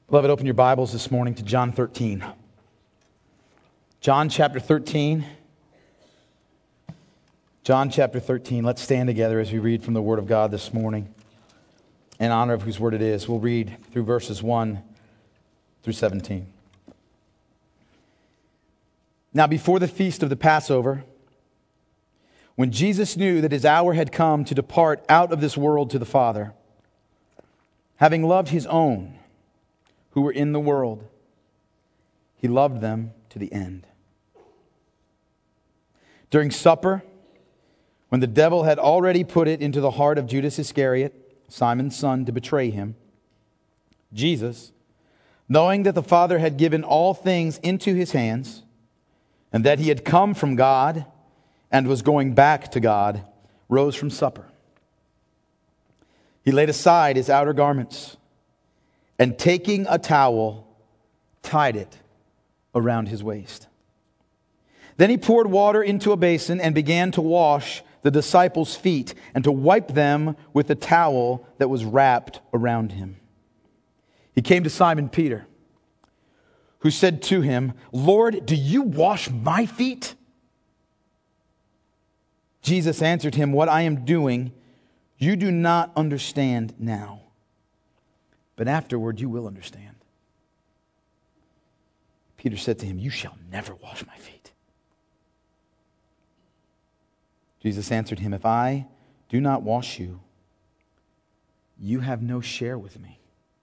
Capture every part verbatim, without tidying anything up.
Beloved, open your Bibles this morning to John thirteen. John chapter thirteen. John chapter thirteen. Let's stand together as we read from the Word of God this morning. In honor of whose word it is, we'll read through verses one through seventeen. Now before the feast of the Passover, when Jesus knew that his hour had come to depart out of this world to the Father, having loved his own who were in the world, he loved them to the end. During supper, when the devil had already put it into the heart of Judas Iscariot, Simon's son, to betray him, Jesus, knowing that the Father had given all things into his hands, and that he had come from God and was going back to God, rose from supper. He laid aside his outer garments, and taking a towel, tied it around his waist. Then he poured water into a basin and began to wash the disciples' feet and to wipe them with the towel that was wrapped around him. He came to Simon Peter, who said to him, "Lord, do you wash my feet?" Jesus answered him, "What I am doing, you do not understand now, but afterward you will understand." Peter said to him, "You shall never wash my feet." Jesus answered him, "If I do not wash you, you have no share with me."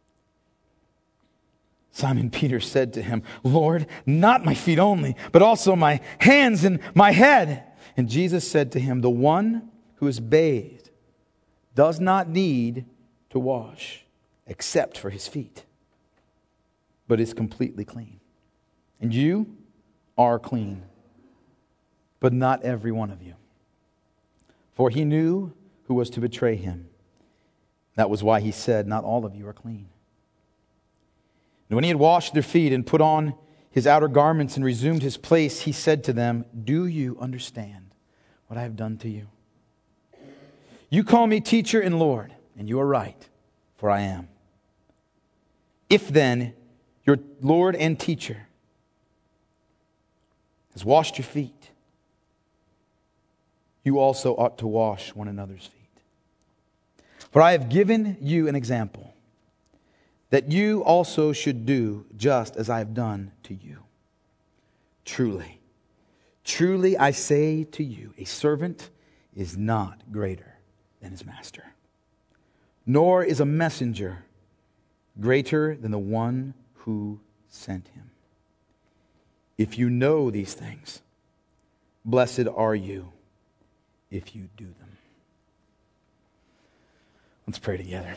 Simon Peter said to him, "Lord, not my feet only, but also my hands and my head." And Jesus said to him, "The one who is bathed does not need to wash except for his feet, but is completely clean. And you are clean, but not every one of you." For he knew who was to betray him. That was why he said, "Not all of you are clean." And when he had washed their feet and put on his outer garments and resumed his place, he said to them, "Do you understand what I have done to you? You call me teacher and Lord, and you are right, for I am. If then your Lord and teacher has washed your feet, you also ought to wash one another's feet. For I have given you an example, that you also should do just as I have done to you. Truly, truly I say to you, a servant is not greater than his master, nor is a messenger greater than the one who sent him. If you know these things, blessed are you if you do them." Let's pray together.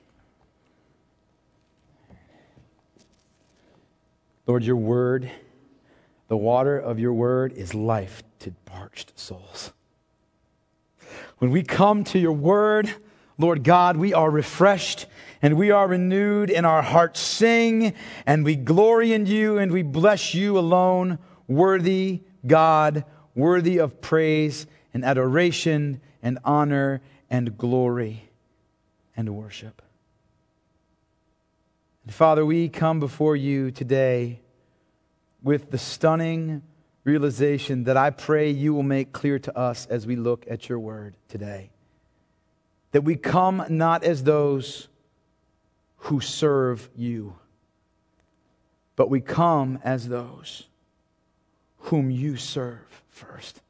Lord, your word, the water of your word is life to parched souls. When we come to your word, Lord God, we are refreshed and we are renewed, and our hearts sing, and we glory in you, and we bless you alone, worthy God, worthy of praise and adoration and honor and glory and worship. And Father, we come before you today with the stunning realization that I pray you will make clear to us as we look at your word today. That we come not as those who serve you, but we come as those whom you serve first.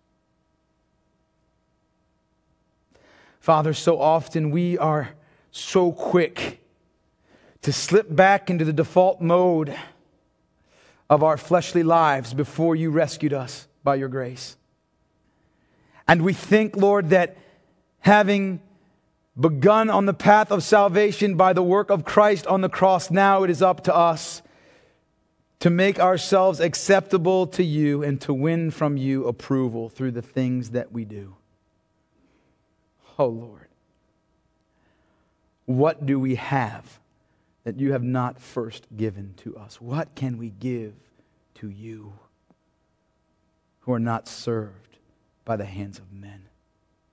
Father, so often we are so quick to slip back into the default mode of our fleshly lives before you rescued us by your grace. And we think, Lord, that having begun on the path of salvation by the work of Christ on the cross, now it is up to us to make ourselves acceptable to you and to win from you approval through the things that we do. Oh, Lord, what do we have that you have not first given to us? What can we give to you who are not served by the hands of men?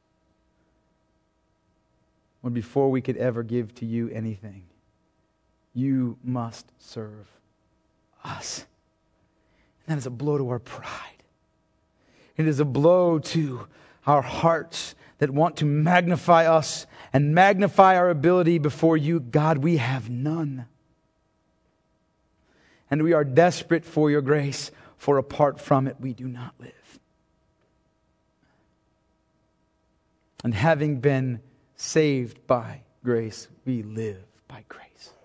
When before we could ever give to you anything, you must serve us. And that is a blow to our pride. It is a blow to our hearts that want to magnify us and magnify our ability before you. God, we have none. And we are desperate for your grace, for apart from it we do not live. And having been saved by grace, we live by grace.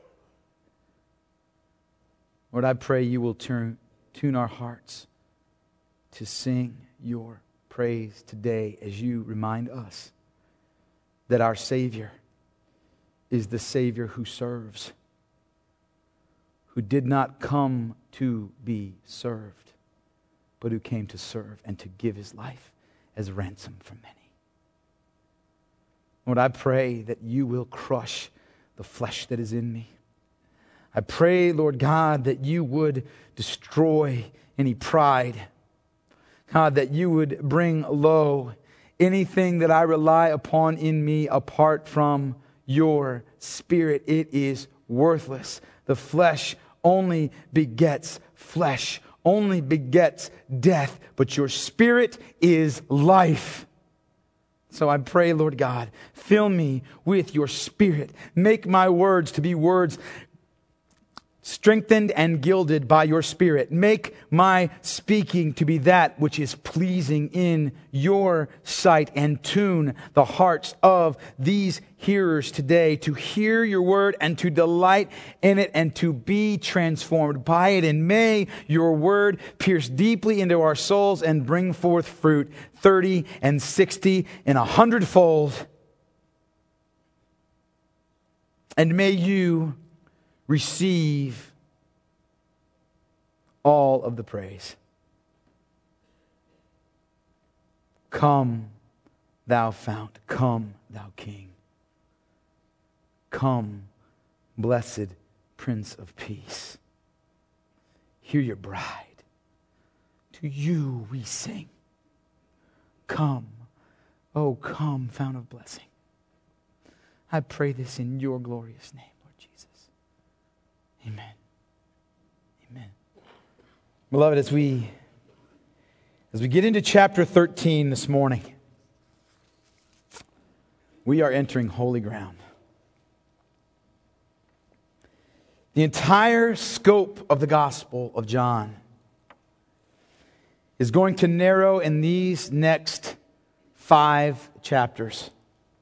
Lord, I pray you will turn, tune our hearts to sing your praise today as you remind us that our Savior is the Savior who serves, who did not come to be served, but who came to serve and to give his life as ransom for many. Lord, I pray that you will crush the flesh that is in me. I pray, Lord God, that you would destroy any pride. God, that you would bring low anything that I rely upon in me apart from your Spirit. It is worthless. The flesh only begets flesh, only begets death, but your Spirit is life. So I pray, Lord God, fill me with your Spirit. Make my words to be words strengthened and gilded by your Spirit. Make my speaking to be that which is pleasing in your sight, and tune the hearts of these hearers today to hear your word and to delight in it and to be transformed by it. And may your word pierce deeply into our souls and bring forth fruit thirty and sixty and a hundredfold. And may you receive all of the praise. Come, thou fount. Come, thou King. Come, blessed Prince of Peace. Hear your bride. To you we sing. Come, oh come, fount of blessing. I pray this in your glorious name, Lord Jesus. Amen. Amen. Beloved, as we as we get into chapter thirteen this morning, we are entering holy ground. The entire scope of the Gospel of John is going to narrow in these next five chapters,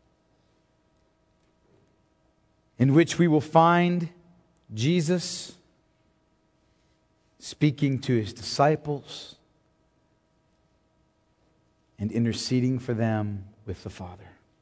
in which we will find Jesus speaking to his disciples and interceding for them with the Father.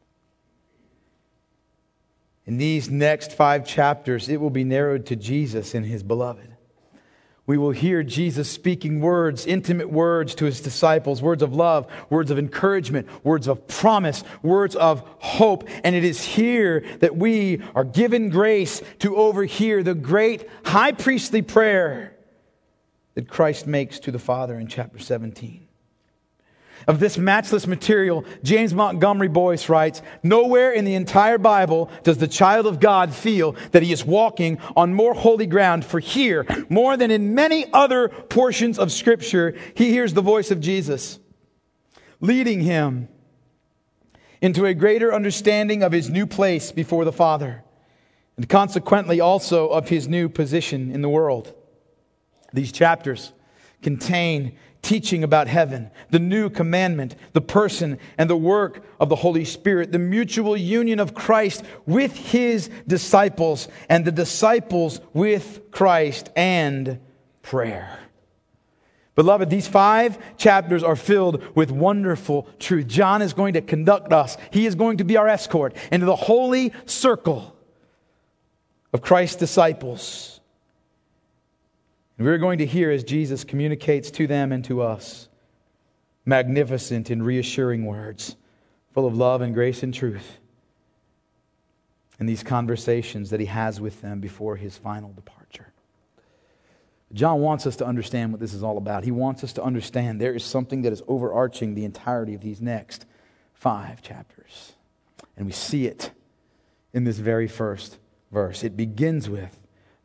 In these next five chapters, it will be narrowed to Jesus and his beloved. We will hear Jesus speaking words, intimate words to his disciples, words of love, words of encouragement, words of promise, words of hope. And it is here that we are given grace to overhear the great high priestly prayer that Christ makes to the Father in chapter seventeen. Of this matchless material, James Montgomery Boyce writes, "Nowhere in the entire Bible does the child of God feel that he is walking on more holy ground, for here, more than in many other portions of Scripture, he hears the voice of Jesus, leading him into a greater understanding of his new place before the Father, and consequently also of his new position in the world." These chapters contain teaching about heaven, the new commandment, the person and the work of the Holy Spirit, the mutual union of Christ with his disciples, and the disciples with Christ, and prayer. Beloved, these five chapters are filled with wonderful truth. John is going to conduct us. He is going to be our escort into the holy circle of Christ's disciples. And we're going to hear as Jesus communicates to them and to us magnificent and reassuring words, full of love and grace and truth, in these conversations that he has with them before his final departure. John wants us to understand what this is all about. He wants us to understand there is something that is overarching the entirety of these next five chapters. And we see it in this very first verse. It begins with,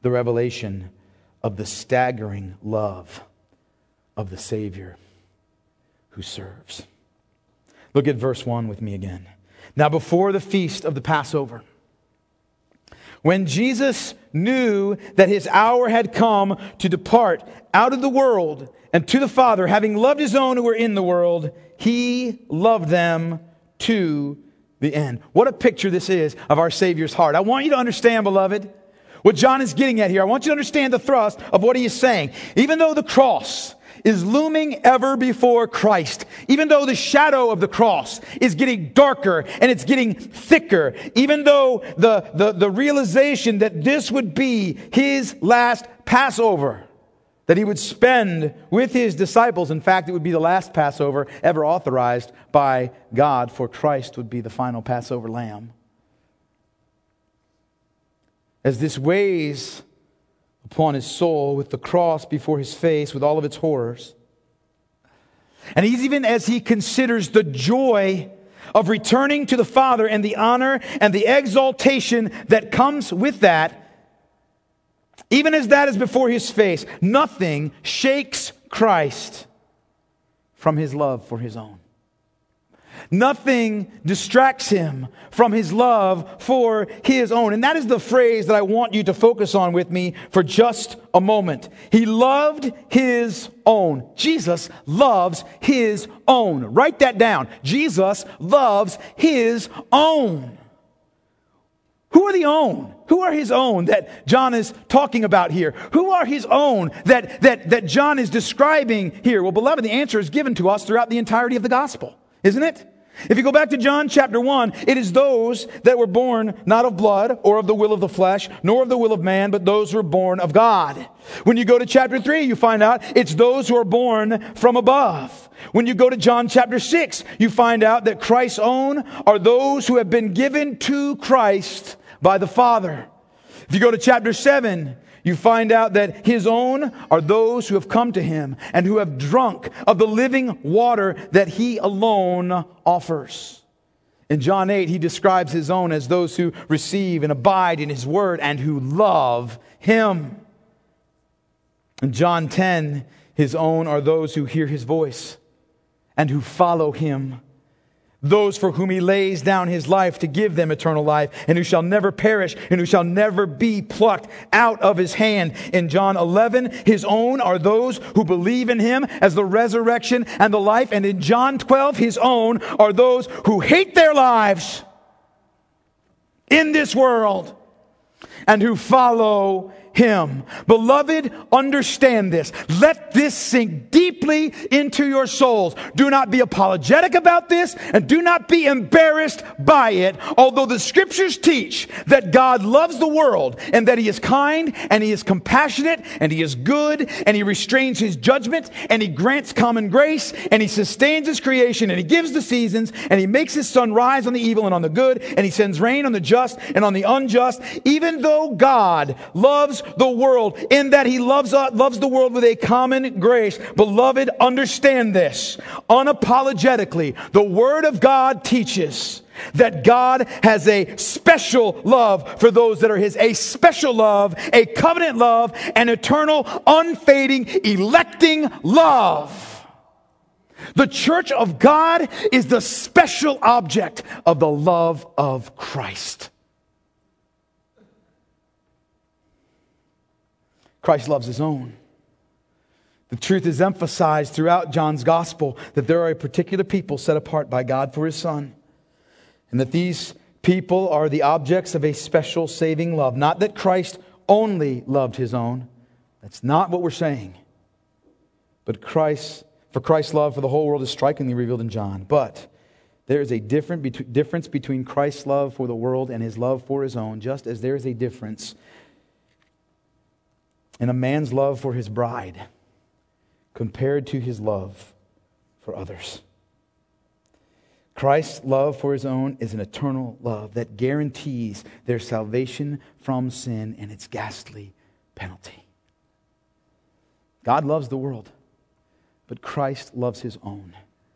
the revelation of the staggering love of the Savior who serves. Look at verse one with me again. Now before the feast of the Passover, when Jesus knew that his hour had come to depart out of the world and to the Father, having loved his own who were in the world, he loved them to the end. What a picture this is of our Savior's heart. I want you to understand, beloved, what John is getting at here. I want you to understand the thrust of what he is saying. Even though the cross is looming ever before Christ, even though the shadow of the cross is getting darker and it's getting thicker, even though the, the, the realization that this would be his last Passover that he would spend with his disciples, in fact, it would be the last Passover ever authorized by God, for Christ would be the final Passover lamb. As this weighs upon his soul with the cross before his face with all of its horrors, and even as he considers the joy of returning to the Father and the honor and the exaltation that comes with that, even as that is before his face, nothing shakes Christ from his love for his own. Nothing distracts him from his love for his own. And that is the phrase that I want you to focus on with me for just a moment. He loved his own. Jesus loves his own. Write that down. Jesus loves his own. Who are the own? Who are his own that John is talking about here? Who are his own that, that, that John is describing here? Well, beloved, the answer is given to us throughout the entirety of the gospel, isn't it? If you go back to John chapter one, it is those that were born not of blood or of the will of the flesh, nor of the will of man, but those who are born of God. When you go to chapter three, you find out it's those who are born from above. When you go to John chapter six, you find out that Christ's own are those who have been given to Christ by the Father. If you go to chapter seven, you find out that his own are those who have come to him and who have drunk of the living water that he alone offers. In John eight, he describes his own as those who receive and abide in his word and who love him. In John ten, his own are those who hear his voice and who follow him. Those for whom he lays down his life to give them eternal life, and who shall never perish, and who shall never be plucked out of his hand. In John eleven, his own are those who believe in him as the resurrection and the life. And in John twelve, his own are those who hate their lives in this world and who follow him. Beloved, understand this. Let this sink deeply into your souls. Do not be apologetic about this and do not be embarrassed by it. Although the scriptures teach that God loves the world and that he is kind and he is compassionate and he is good and he restrains his judgment and he grants common grace and he sustains his creation and he gives the seasons and he makes his sun rise on the evil and on the good and he sends rain on the just and on the unjust. Even though God loves the world in that he loves uh, loves the world with a common grace, beloved, understand this. Unapologetically, the Word of God teaches that God has a special love for those that are his, a special love, a covenant love, an eternal, unfading, electing love. The church of God is the special object of the love of Christ. Christ loves his own. The truth is emphasized throughout John's gospel that there are a particular people set apart by God for his Son. And that these people are the objects of a special saving love. Not that Christ only loved his own. That's not what we're saying. But Christ, for Christ's love for the whole world is strikingly revealed in John. But there is a different bet- difference between Christ's love for the world and his love for his own, just as there is a difference in a man's love for his bride compared to his love for others. Christ's love for his own is an eternal love that guarantees their salvation from sin and its ghastly penalty. God loves the world, but Christ loves his own.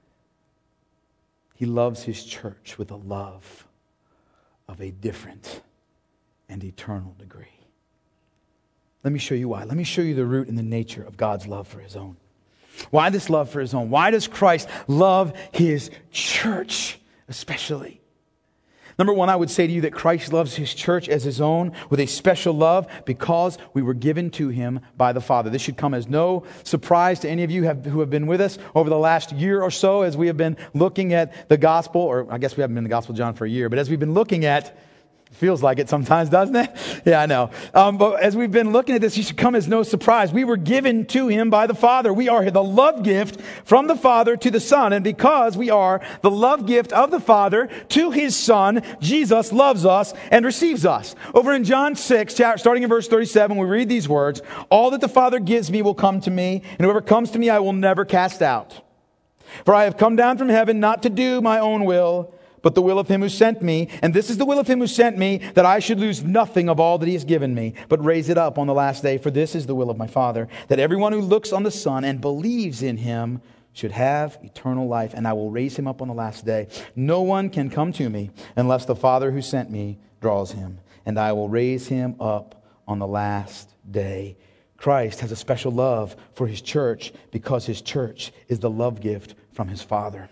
He loves his church with a love of a different and eternal degree. Let me show you why. Let me show you the root and the nature of God's love for His own. Why this love for His own? Why does Christ love His church especially? Number one, I would say to you that Christ loves His church as His own with a special love because we were given to Him by the Father. This should come as no surprise to any of you have, who have been with us over the last year or so as we have been looking at the gospel, or I guess we haven't been in the Gospel of John for a year, but as we've been looking at, feels like it sometimes, doesn't it? Yeah, I know. Um, but as we've been looking at this, you should come as no surprise. We were given to Him by the Father. We are the love gift from the Father to the Son. And because we are the love gift of the Father to His Son, Jesus loves us and receives us. Over in John six, starting in verse thirty-seven, we read these words, "All that the Father gives me will come to me, and whoever comes to me I will never cast out. For I have come down from heaven not to do my own will, but the will of Him who sent me. And this is the will of Him who sent me, that I should lose nothing of all that He has given me, but raise it up on the last day. For this is the will of my Father, that everyone who looks on the Son and believes in Him should have eternal life, and I will raise him up on the last day. No one can come to me unless the Father who sent me draws him, and I will raise him up on the last day." Christ has a special love for His church because His church is the love gift from His Father.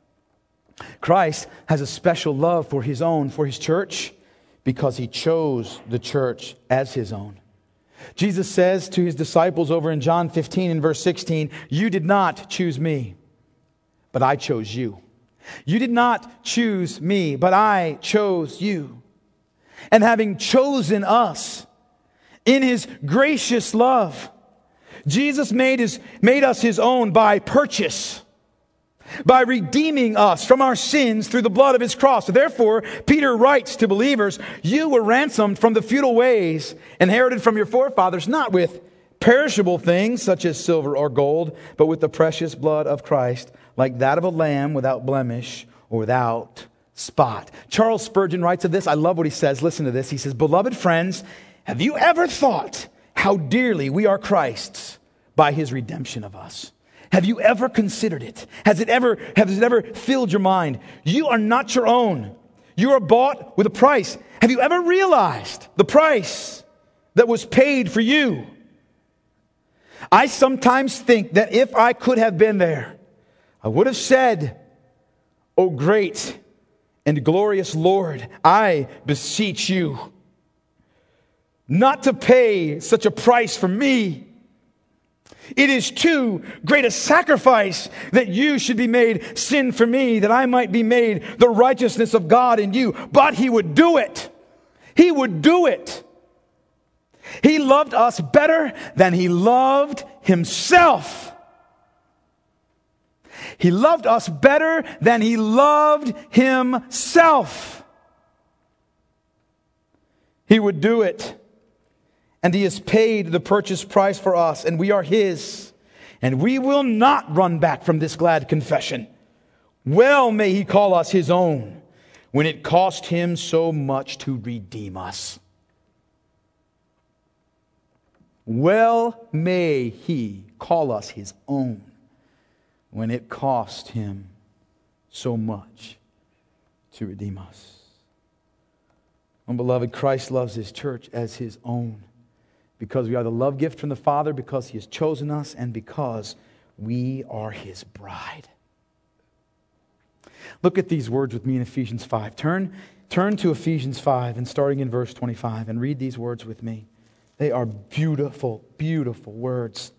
Christ has a special love for His own, for His church, because He chose the church as His own. Jesus says to His disciples over in John fifteen and verse sixteen, "You did not choose me, but I chose you. You did not choose me, but I chose you." And having chosen us in His gracious love, Jesus made, his, made us His own by purchase, by redeeming us from our sins through the blood of His cross. So therefore, Peter writes to believers, "You were ransomed from the futile ways inherited from your forefathers, not with perishable things such as silver or gold, but with the precious blood of Christ, like that of a lamb without blemish or without spot." Charles Spurgeon writes of this. I love what he says. Listen to this. He says, "Beloved friends, have you ever thought how dearly we are Christ's by His redemption of us? Have you ever considered it? Has it ever, has it ever filled your mind? You are not your own. You are bought with a price. Have you ever realized the price that was paid for you? I sometimes think that if I could have been there, I would have said, 'O great and glorious Lord, I beseech you not to pay such a price for me. It is too great a sacrifice that you should be made sin for me, that I might be made the righteousness of God in you.' But He would do it. He would do it. He loved us better than He loved Himself. He loved us better than He loved Himself. He would do it. And He has paid the purchase price for us, and we are His. And we will not run back from this glad confession. Well may He call us His own, when it cost Him so much to redeem us. Well may He call us His own, when it cost Him so much to redeem us. Oh, beloved, Christ loves His church as His own, because we are the love gift from the Father, because He has chosen us, and because we are His bride. Look at these words with me in Ephesians five. Turn, turn to Ephesians five, and starting in verse twenty-five, and read these words with me. They are beautiful, beautiful words.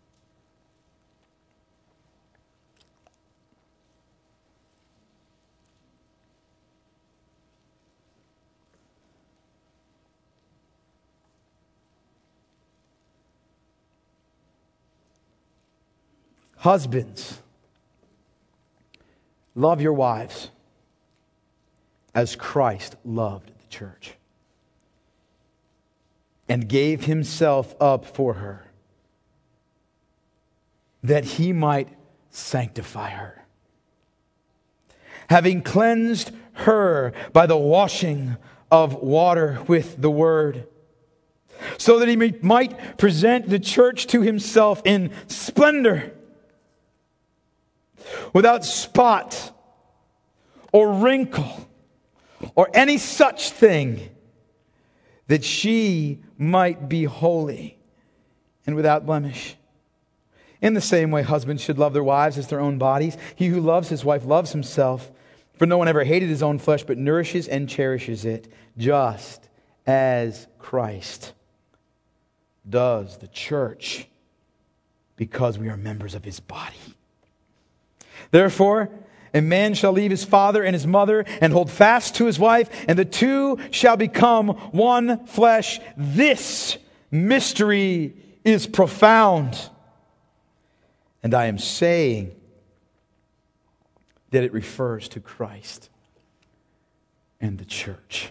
Husbands, love your wives as Christ loved the church and gave Himself up for her, that He might sanctify her, having cleansed her by the washing of water with the word, so that He might present the church to Himself in splendor, without spot or wrinkle or any such thing, that she might be holy and without blemish. In the same way, husbands should love their wives as their own bodies. He who loves his wife loves himself. For no one ever hated his own flesh, but nourishes and cherishes it, just as Christ does the church, because we are members of his body. Therefore, a man shall leave his father and his mother and hold fast to his wife, and the two shall become one flesh. This mystery is profound. And I am saying that it refers to Christ and the church.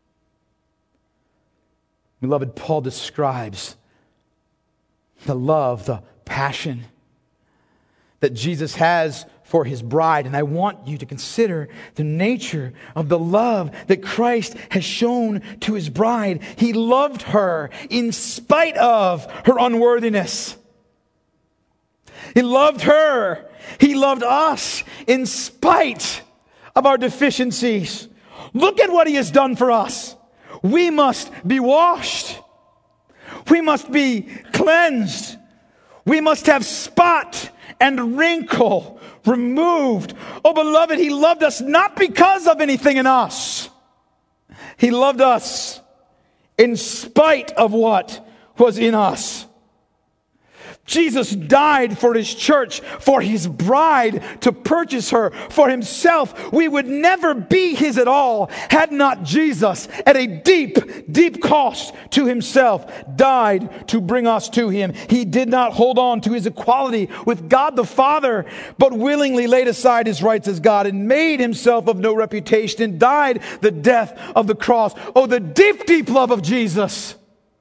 Beloved, Paul describes the love, the passion that Jesus has for his bride. And I want you to consider the nature of the love that Christ has shown to his bride. He loved her in spite of her unworthiness. He loved her. He loved us in spite of our deficiencies. Look at what he has done for us. We must be washed. We must be cleansed. We must have spot and wrinkle removed. Oh, beloved, he loved us not because of anything in us. He loved us in spite of what was in us. Jesus died for his church, for his bride, to purchase her for himself. We would never be his at all had not Jesus, at a deep, deep cost to himself, died to bring us to him. He did not hold on to his equality with God the Father, but willingly laid aside his rights as God and made himself of no reputation and died the death of the cross. Oh, the deep, deep love of Jesus.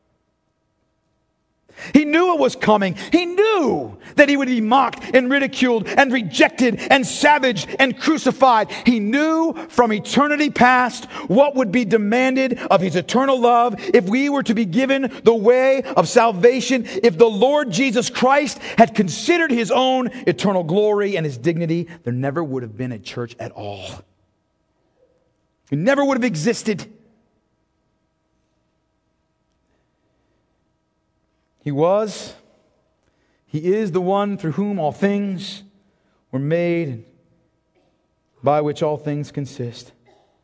He knew it was coming. He knew that he would be mocked and ridiculed and rejected and savaged and crucified. He knew from eternity past what would be demanded of his eternal love if we were to be given the way of salvation. If the Lord Jesus Christ had considered his own eternal glory and his dignity, there never would have been a church at all. It never would have existed. He was, he is the one through whom all things were made, and by which all things consist.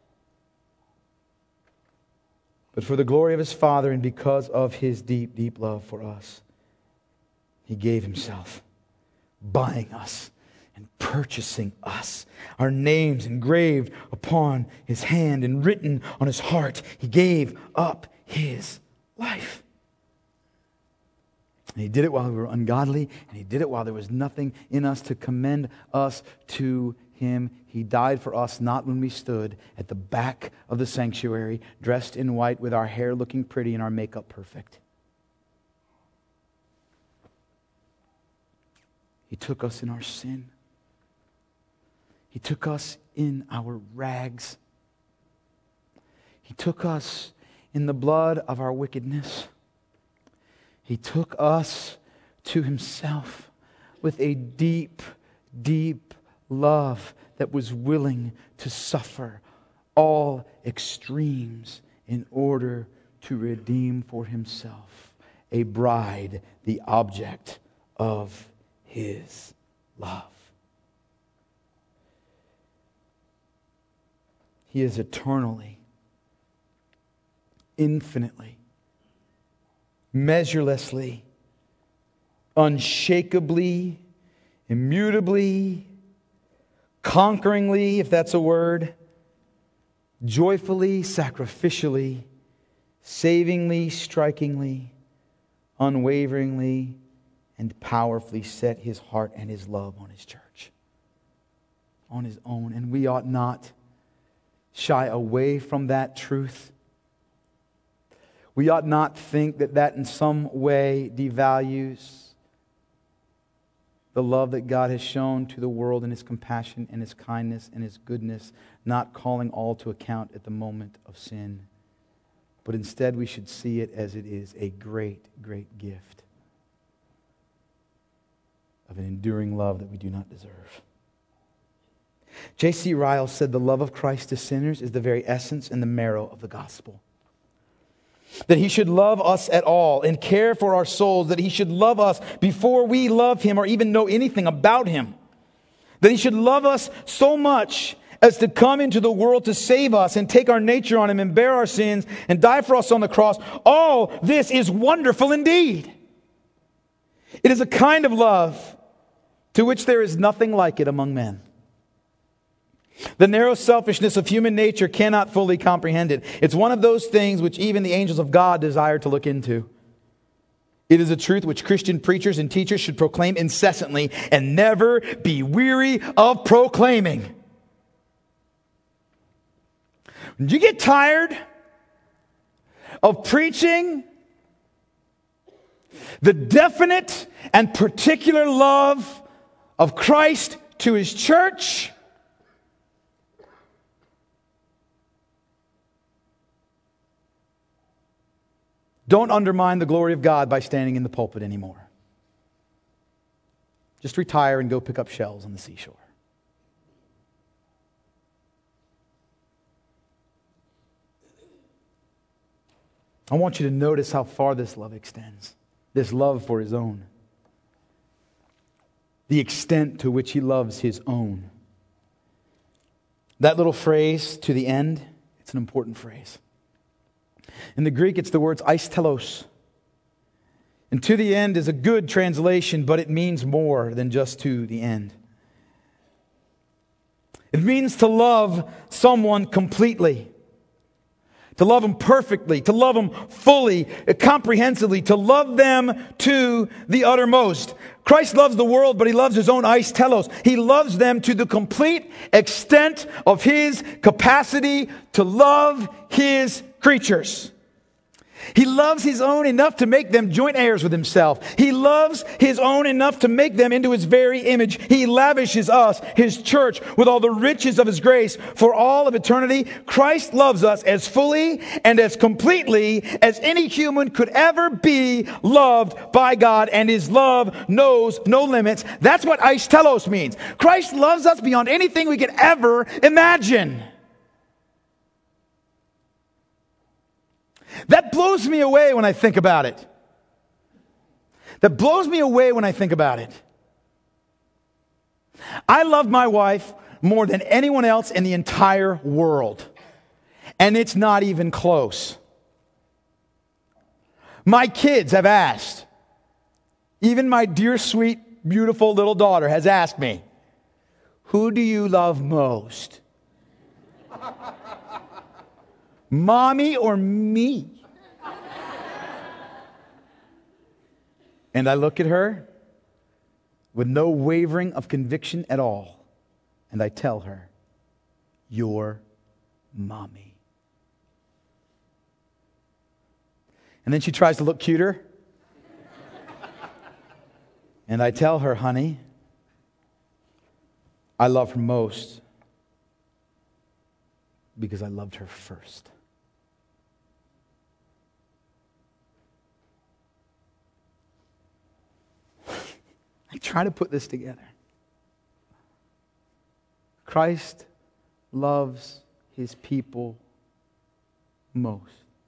But for the glory of his Father and because of his deep, deep love for us, he gave himself, buying us and purchasing us. Our names engraved upon his hand and written on his heart. He gave up his life. And he did it while we were ungodly, and he did it while there was nothing in us to commend us to him. He died for us not when we stood at the back of the sanctuary, dressed in white with our hair looking pretty and our makeup perfect. He took us in our sin. He took us in our rags. He took us in the blood of our wickedness. He took us to himself with a deep, deep love that was willing to suffer all extremes in order to redeem for himself a bride, the object of his love. He is eternally, infinitely, measurelessly, unshakably, immutably, conqueringly, if that's a word, joyfully, sacrificially, savingly, strikingly, unwaveringly, and powerfully set his heart and his love on his church, on his own. And we ought not shy away from that truth. We ought not think that that in some way devalues the love that God has shown to the world and his compassion and his kindness and his goodness, not calling all to account at the moment of sin. But instead we should see it as it is, a great, great gift of an enduring love that we do not deserve. J C Ryle said the love of Christ to sinners is the very essence and the marrow of the gospel. that He should love us at all and care for our souls, that He should love us before we love Him or even know anything about Him, that He should love us so much as to come into the world to save us and take our nature on Him and bear our sins and die for us on the cross. All this is wonderful indeed. It is a kind of love to which there is nothing like it among men. The narrow selfishness of human nature cannot fully comprehend it. It's one of those things which even the angels of God desire to look into. It is a truth which Christian preachers and teachers should proclaim incessantly and never be weary of proclaiming. When you get tired of preaching the definite and particular love of Christ to His church, don't undermine the glory of God by standing in the pulpit anymore. Just retire and go pick up shells on the seashore. I want you to notice how far this love extends. This love for His own. The extent to which He loves His own. That little phrase, to the end, it's an important phrase. In the Greek, it's the words aistelos. And to the end is a good translation, but it means more than just to the end. It means to love someone completely. To love them perfectly, to love them fully, comprehensively, to love them to the uttermost. Christ loves the world, but He loves His own aistelos. He loves them to the complete extent of His capacity to love His creatures. He loves His own enough to make them joint heirs with Himself. He loves His own enough to make them into His very image. He lavishes us, His church, with all the riches of His grace for all of eternity. Christ loves us as fully and as completely as any human could ever be loved by God, and His love knows no limits. That's what aistelos means. Christ loves us beyond anything we could ever imagine. That blows me away when I think about it. That blows me away when I think about it. I love my wife more than anyone else in the entire world. And it's not even close. My kids have asked, even my dear, sweet, beautiful little daughter has asked me, who do you love most? Mommy or me? And I look at her with no wavering of conviction at all. And I tell her, your mommy. And then she tries to look cuter. And I tell her, honey, I love her most because I loved her first. I try to put this together. Christ loves His people most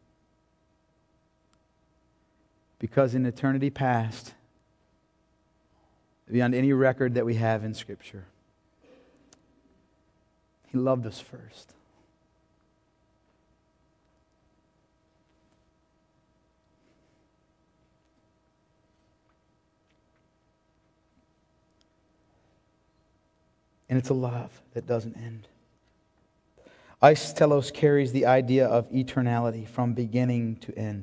because in eternity past, beyond any record that we have in Scripture, He loved us first. And it's a love that doesn't end. Aistelos carries the idea of eternality from beginning to end.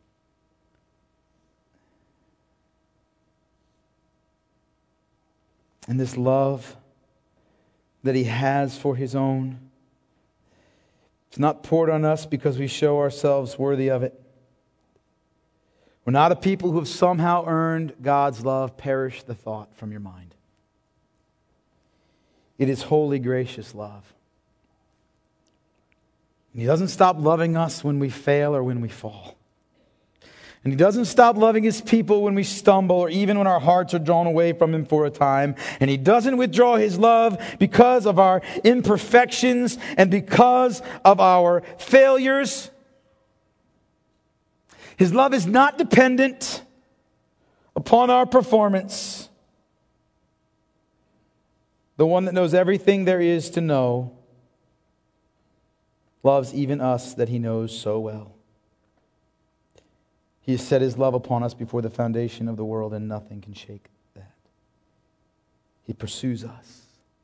And this love that He has for His own, it's not poured on us because we show ourselves worthy of it. We're not a people who have somehow earned God's love. Perish the thought from your mind. It is holy, gracious love. And He doesn't stop loving us when we fail or when we fall. And He doesn't stop loving His people when we stumble or even when our hearts are drawn away from Him for a time. And He doesn't withdraw His love because of our imperfections and because of our failures. His love is not dependent upon our performance. The one that knows everything there is to know loves even us that He knows so well. He has set His love upon us before the foundation of the world, and nothing can shake that. He pursues us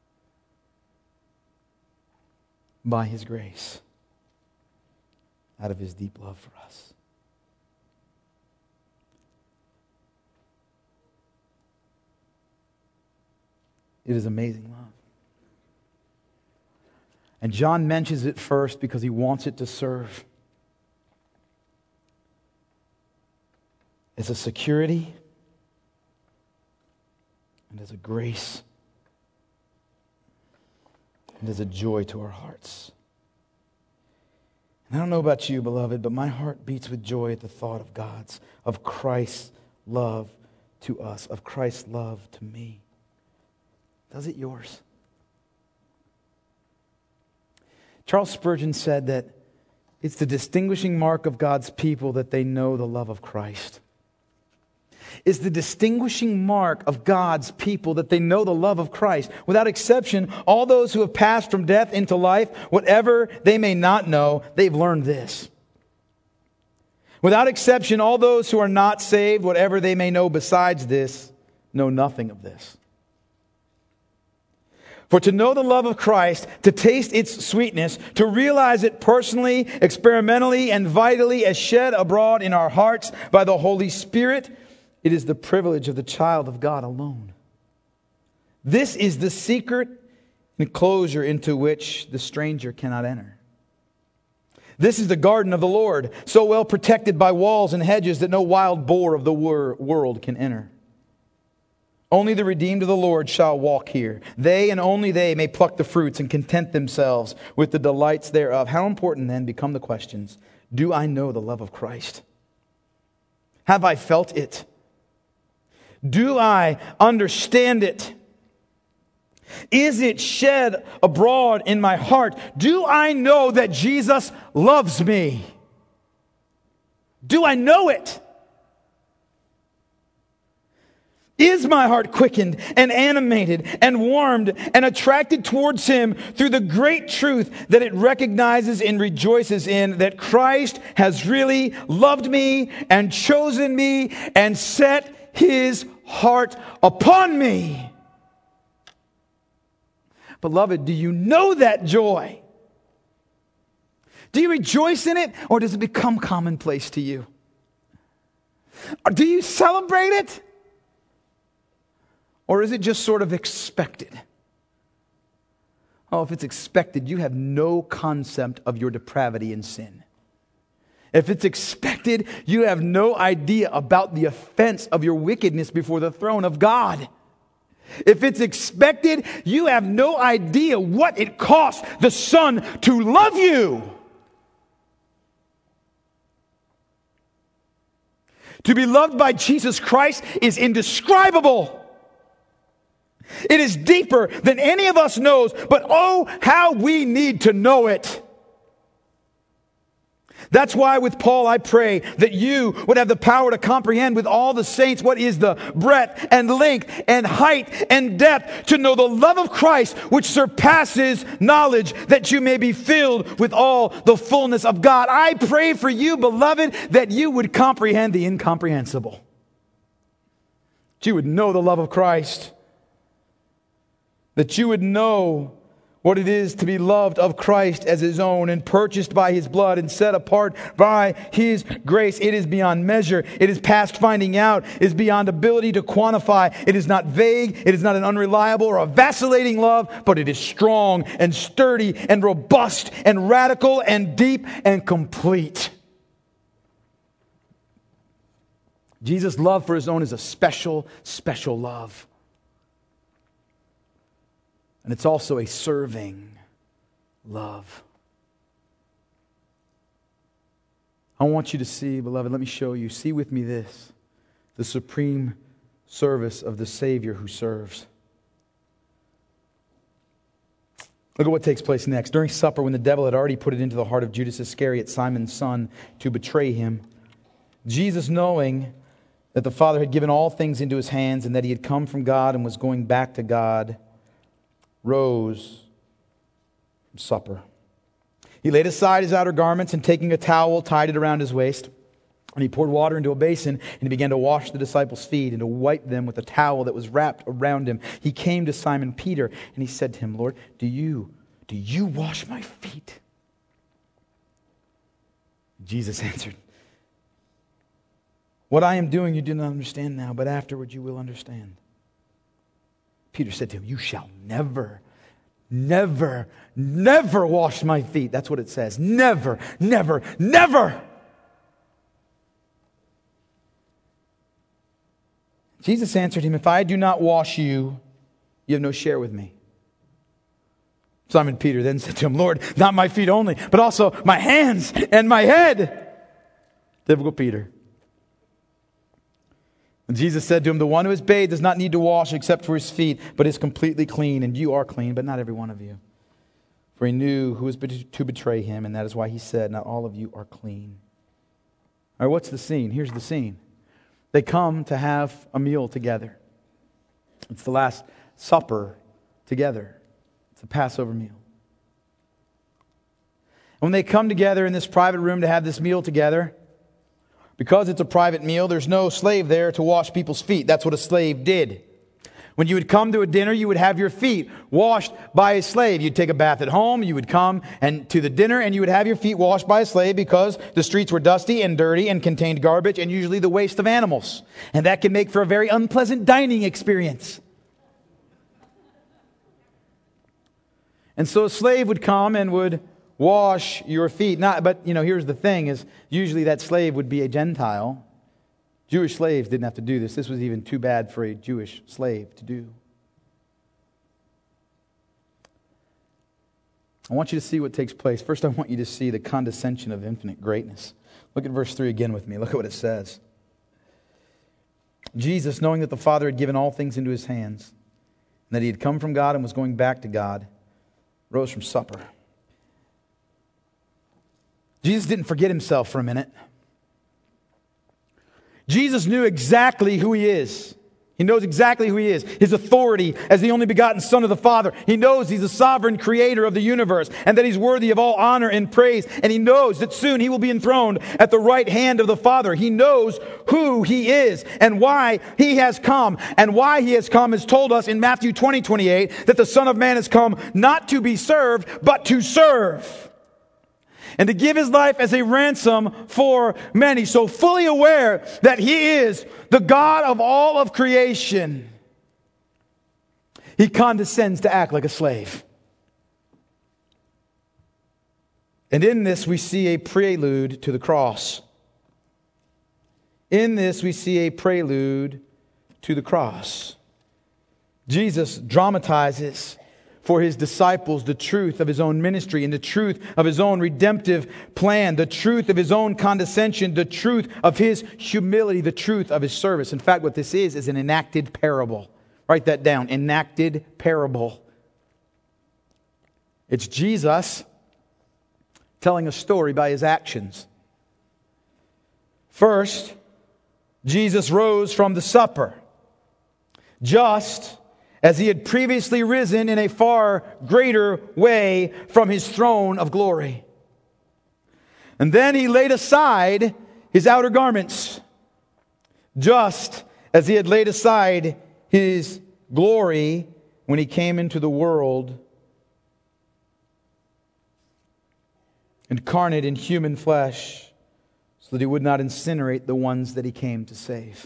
by His grace, out of His deep love for us. It is amazing love. And John mentions it first because he wants it to serve as a security and as a grace and as a joy to our hearts. And I don't know about you, beloved, but my heart beats with joy at the thought of God's, of Christ's love to us, of Christ's love to me. Does it yours? Charles Spurgeon said that it's the distinguishing mark of God's people that they know the love of Christ. It's the distinguishing mark of God's people that they know the love of Christ. Without exception, all those who have passed from death into life, whatever they may not know, they've learned this. Without exception, all those who are not saved, whatever they may know besides this, know nothing of this. For to know the love of Christ, to taste its sweetness, to realize it personally, experimentally, and vitally as shed abroad in our hearts by the Holy Spirit, it is the privilege of the child of God alone. This is the secret enclosure into which the stranger cannot enter. This is the garden of the Lord, so well protected by walls and hedges that no wild boar of the wor- world can enter. Only the redeemed of the Lord shall walk here. They and only they may pluck the fruits and content themselves with the delights thereof. How important then become the questions? Do I know the love of Christ? Have I felt it? Do I understand it? Is it shed abroad in my heart? Do I know that Jesus loves me? Do I know it? Is my heart quickened and animated and warmed and attracted towards Him through the great truth that it recognizes and rejoices in, that Christ has really loved me and chosen me and set His heart upon me? Beloved, do you know that joy? Do you rejoice in it, or does it become commonplace to you? Or do you celebrate it? Or is it just sort of expected? Oh, if it's expected, you have no concept of your depravity and sin. If it's expected, you have no idea about the offense of your wickedness before the throne of God. If it's expected, you have no idea what it costs the Son to love you. To be loved by Jesus Christ is indescribable. It is deeper than any of us knows, but oh, how we need to know it. That's why with Paul I pray that you would have the power to comprehend with all the saints what is the breadth and length and height and depth, to know the love of Christ which surpasses knowledge, that you may be filled with all the fullness of God. I pray for you, beloved, that you would comprehend the incomprehensible. That you would know the love of Christ. That you would know what it is to be loved of Christ as His own and purchased by His blood and set apart by His grace. It is beyond measure. It is past finding out. It is beyond ability to quantify. It is not vague. It is not an unreliable or a vacillating love, but it is strong and sturdy and robust and radical and deep and complete. Jesus' love for His own is a special, special love. And it's also a serving love. I want you to see, beloved, let me show you. See with me this. The supreme service of the Savior who serves. Look at what takes place next. During supper, when the devil had already put it into the heart of Judas Iscariot, Simon's son, to betray Him, Jesus, knowing that the Father had given all things into his hands and that he had come from God and was going back to God, rose from supper. He laid aside his outer garments and taking a towel, tied it around his waist. And he poured water into a basin and he began to wash the disciples' feet and to wipe them with a towel that was wrapped around him. He came to Simon Peter and he said to him, Lord, do you, do you wash my feet? Jesus answered, what I am doing you do not understand now, but afterward you will understand. Peter said to him, you shall never, never, never wash my feet. That's what it says. Never, never, never. Jesus answered him, if I do not wash you, you have no share with me. Simon Peter then said to him, Lord, not my feet only, but also my hands and my head. Typical Peter. And Jesus said to him, the one who is bathed does not need to wash except for his feet, but is completely clean. And you are clean, but not every one of you. For he knew who was to betray him, and that is why he said, not all of you are clean. All right, what's the scene? Here's the scene. They come to have a meal together. It's the Last Supper together. It's a Passover meal. And when they come together in this private room to have this meal together, because it's a private meal, there's no slave there to wash people's feet. That's what a slave did. When you would come to a dinner, you would have your feet washed by a slave. You'd take a bath at home, you would come and to the dinner, and you would have your feet washed by a slave because the streets were dusty and dirty and contained garbage and usually the waste of animals. And that can make for a very unpleasant dining experience. And so a slave would come and would wash your feet. Not, but, you know, here's the thing, is usually that slave would be a Gentile. Jewish slaves didn't have to do this. This was even too bad for a Jewish slave to do. I want you to see what takes place. First, I want you to see the condescension of infinite greatness. Look at verse three again with me. Look at what it says. Jesus, knowing that the Father had given all things into his hands, and that he had come from God and was going back to God, rose from supper. Jesus didn't forget himself for a minute. Jesus knew exactly who he is. He knows exactly who he is. His authority as the only begotten Son of the Father. He knows he's the sovereign creator of the universe and that he's worthy of all honor and praise. And he knows that soon he will be enthroned at the right hand of the Father. He knows who he is and why he has come. And why he has come is told us in Matthew twenty, twenty-eight that the Son of Man has come not to be served, but to serve. And to give his life as a ransom for many. So fully aware that he is the God of all of creation, he condescends to act like a slave. And in this we see a prelude to the cross. In this we see a prelude to the cross. Jesus dramatizes for his disciples the truth of his own ministry and the truth of his own redemptive plan, the truth of his own condescension, the truth of his humility, the truth of his service. In fact, what this is, is an enacted parable. Write that down, enacted parable. It's Jesus telling a story by his actions. First, Jesus rose from the supper, just as he had previously risen in a far greater way from his throne of glory. And then he laid aside his outer garments, just as he had laid aside his glory when he came into the world, incarnate in human flesh, so that he would not incinerate the ones that he came to save.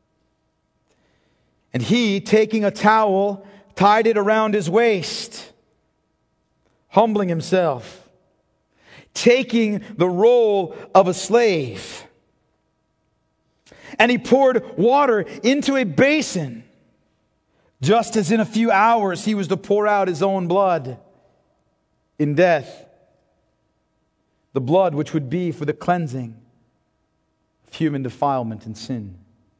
And he, taking a towel, tied it around his waist, humbling himself, taking the role of a slave. And he poured water into a basin, just as in a few hours he was to pour out his own blood in death. The blood which would be for the cleansing of human defilement and sin.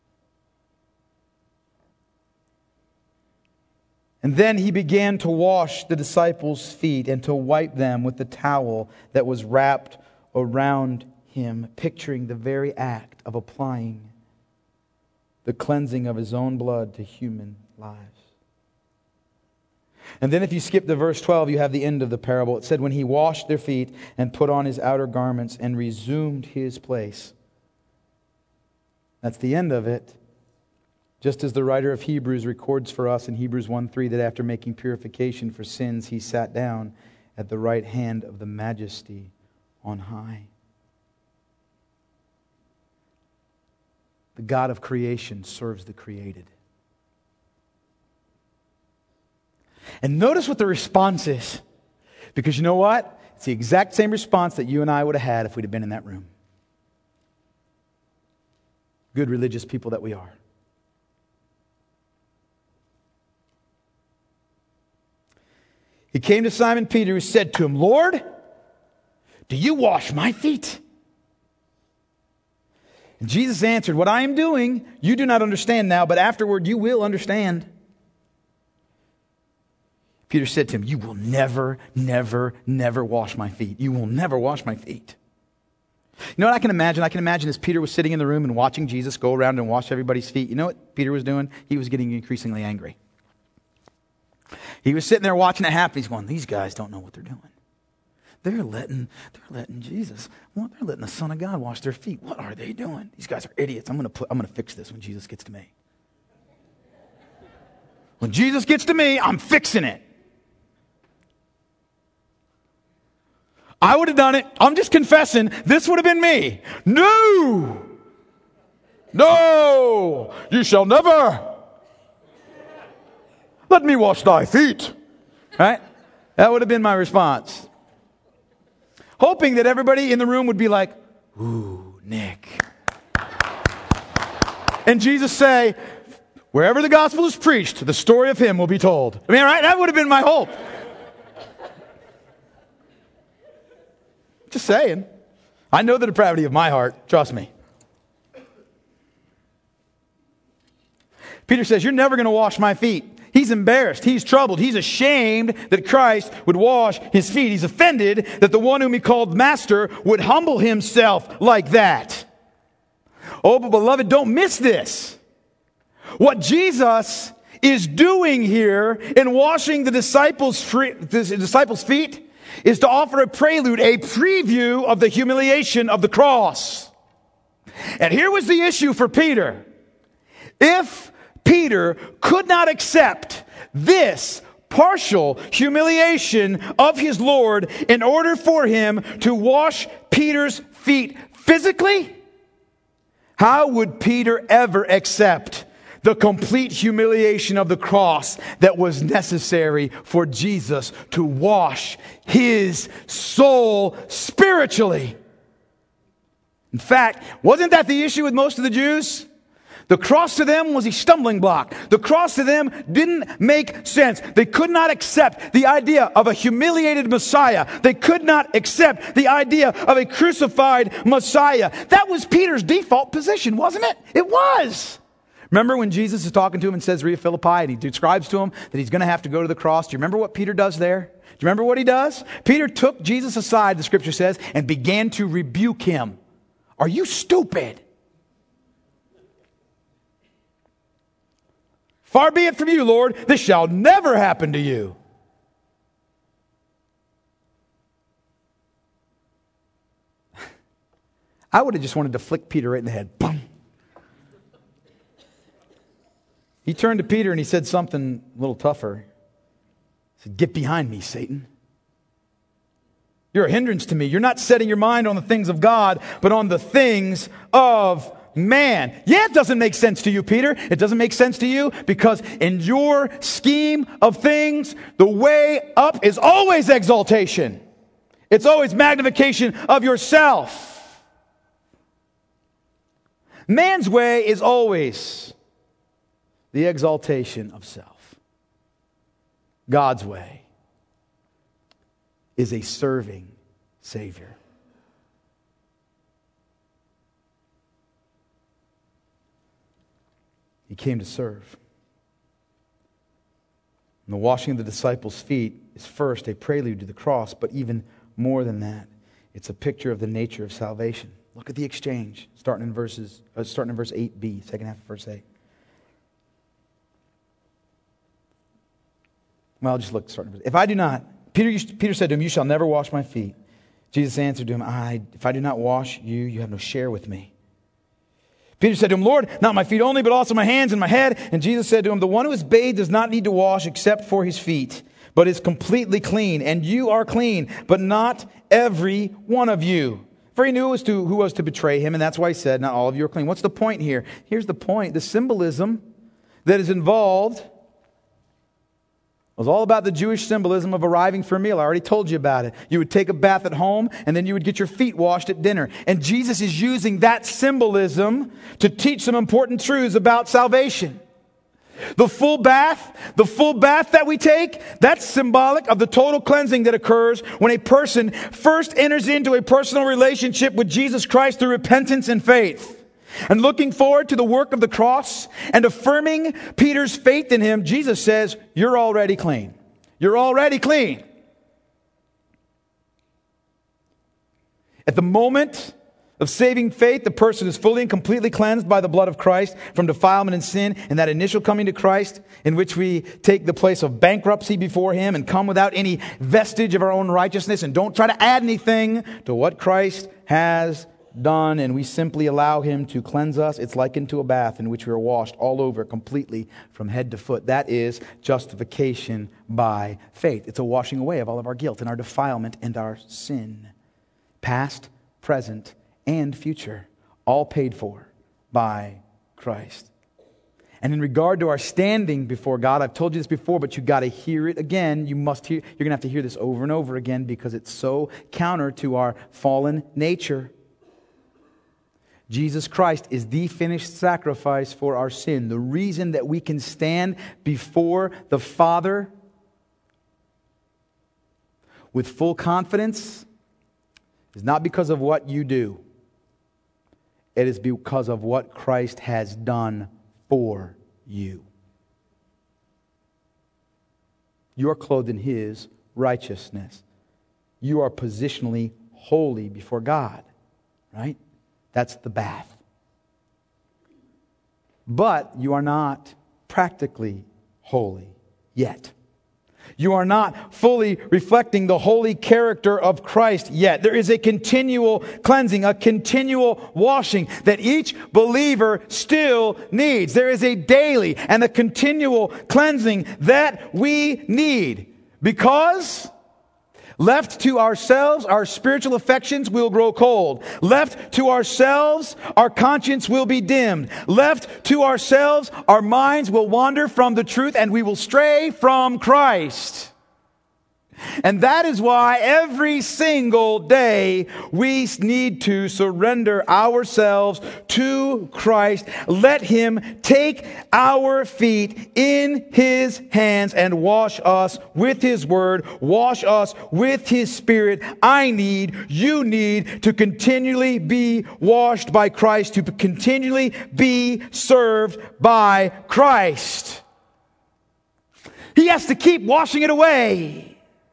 And then he began to wash the disciples' feet and to wipe them with the towel that was wrapped around him, picturing the very act of applying the cleansing of his own blood to human lives. And then if you skip to verse twelve, you have the end of the parable. It said, when he washed their feet and put on his outer garments and resumed his place. That's the end of it. Just as the writer of Hebrews records for us in Hebrews one three that after making purification for sins, he sat down at the right hand of the Majesty on high. The God of creation serves the created. And notice what the response is. Because you know what? It's the exact same response that you and I would have had if we'd have been in that room. Good religious people that we are. He came to Simon Peter, who said to him, Lord, do you wash my feet? And Jesus answered, what I am doing, you do not understand now, but afterward you will understand. Peter said to him, you will never, never, never wash my feet. You will never wash my feet. You know what I can imagine? I can imagine as Peter was sitting in the room and watching Jesus go around and wash everybody's feet. You know what Peter was doing? He was getting increasingly angry. He was sitting there watching it happen. He's going, these guys don't know what they're doing. They're letting, they're letting Jesus, well, they're letting the Son of God wash their feet. What are they doing? These guys are idiots. I'm going to put, I'm going to fix this when Jesus gets to me. When Jesus gets to me, I'm fixing it. I would have done it. I'm just confessing. This would have been me. No! No! You shall never! Let me wash thy feet. Right? That would have been my response. Hoping that everybody in the room would be like, ooh, Nick. And Jesus say, wherever the gospel is preached, the story of him will be told. I mean, right? That would have been my hope. Just saying. I know the depravity of my heart. Trust me. Peter says, you're never going to wash my feet. He's embarrassed. He's troubled. He's ashamed that Christ would wash his feet. He's offended that the one whom he called master would humble himself like that. Oh, but beloved, don't miss this. What Jesus is doing here in washing the disciples' free, the disciples' feet is to offer a prelude, a preview of the humiliation of the cross. And here was the issue for Peter. If Peter could not accept this partial humiliation of his Lord in order for him to wash Peter's feet physically, how would Peter ever accept the complete humiliation of the cross that was necessary for Jesus to wash his soul spiritually? In fact, wasn't that the issue with most of the Jews? The cross to them was a stumbling block. The cross to them didn't make sense. They could not accept the idea of a humiliated Messiah. They could not accept the idea of a crucified Messiah. That was Peter's default position, wasn't it? It was. Remember when Jesus is talking to him in Caesarea Philippi and he describes to him that he's going to have to go to the cross? Do you remember what Peter does there? Do you remember what he does? Peter took Jesus aside, the scripture says, and began to rebuke him. Are you stupid? Far be it from you, Lord, this shall never happen to you. I would have just wanted to flick Peter right in the head. Boom. He turned to Peter and he said something a little tougher. He said, get behind me, Satan. You're a hindrance to me. You're not setting your mind on the things of God, but on the things of man. Yeah, it doesn't make sense to you, Peter. It doesn't make sense to you because in your scheme of things, the way up is always exaltation. It's always magnification of yourself. Man's way is always the exaltation of self. God's way is a serving Savior. He came to serve. And the washing of the disciples' feet is first a prelude to the cross, but even more than that, it's a picture of the nature of salvation. Look at the exchange, starting in verses, uh, starting in verse eight b, second half of verse eight. Well, I'll just look, starting in verse. If I do not, Peter, Peter said to him, you shall never wash my feet. Jesus answered to him, I, if I do not wash you, you have no share with me. Peter said to him, Lord, not my feet only, but also my hands and my head. And Jesus said to him, the one who is bathed does not need to wash except for his feet, but is completely clean. And you are clean, but not every one of you. For he knew as to who was to betray him, and that's why he said, not all of you are clean. What's the point here? Here's the point. The symbolism that is involved was all about the Jewish symbolism of arriving for a meal. I already told you about it. You would take a bath at home, and then you would get your feet washed at dinner. And Jesus is using that symbolism to teach some important truths about salvation. The full bath, the full bath that we take, that's symbolic of the total cleansing that occurs when a person first enters into a personal relationship with Jesus Christ through repentance and faith. And looking forward to the work of the cross and affirming Peter's faith in him, Jesus says, you're already clean. You're already clean. At the moment of saving faith, the person is fully and completely cleansed by the blood of Christ from defilement and sin, and that initial coming to Christ in which we take the place of bankruptcy before Him and come without any vestige of our own righteousness and don't try to add anything to what Christ has done, and we simply allow Him to cleanse us. It's likened to a bath in which we are washed all over completely from head to foot. That is justification by faith. It's a washing away of all of our guilt and our defilement and our sin. Past, present, and future, all paid for by Christ. And in regard to our standing before God, I've told you this before, but you got to hear it again. You must hear. You're going to have to hear this over and over again because it's so counter to our fallen nature. Jesus Christ is the finished sacrifice for our sin. The reason that we can stand before the Father with full confidence is not because of what you do. It is because of what Christ has done for you. You are clothed in His righteousness. You are positionally holy before God, right? That's the bath. But you are not practically holy yet. You are not fully reflecting the holy character of Christ yet. There is a continual cleansing, a continual washing that each believer still needs. There is a daily and a continual cleansing that we need because left to ourselves, our spiritual affections will grow cold. Left to ourselves, our conscience will be dimmed. Left to ourselves, our minds will wander from the truth and we will stray from Christ. And that is why every single day we need to surrender ourselves to Christ. Let Him take our feet in His hands and wash us with His Word, wash us with His Spirit. I need, you need to continually be washed by Christ, to continually be served by Christ. He has to keep washing it away.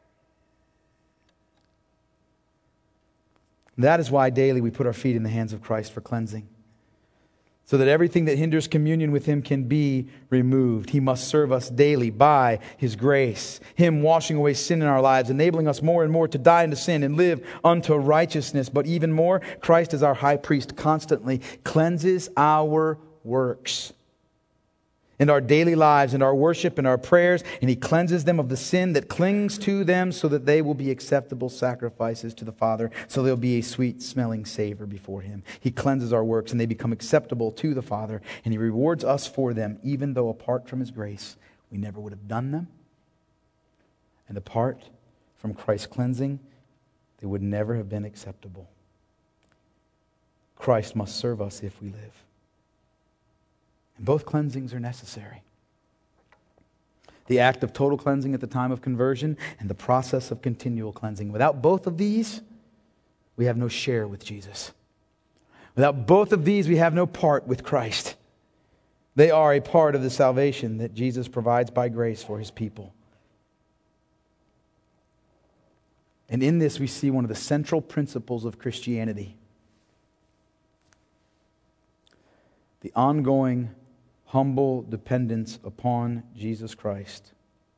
That is why daily we put our feet in the hands of Christ for cleansing, so that everything that hinders communion with Him can be removed. He must serve us daily by His grace, Him washing away sin in our lives, enabling us more and more to die unto sin and live unto righteousness. But even more, Christ as our high priest constantly cleanses our works in our daily lives, in our worship, and our prayers, and He cleanses them of the sin that clings to them so that they will be acceptable sacrifices to the Father, so they'll be a sweet-smelling savor before Him. He cleanses our works, and they become acceptable to the Father, and He rewards us for them, even though apart from His grace, we never would have done them. And apart from Christ's cleansing, they would never have been acceptable. Christ must serve us if we live. And both cleansings are necessary. The act of total cleansing at the time of conversion and the process of continual cleansing. Without both of these, we have no share with Jesus. Without both of these, we have no part with Christ. They are a part of the salvation that Jesus provides by grace for His people. And in this, we see one of the central principles of Christianity. the ongoing, humble dependence upon Jesus Christ,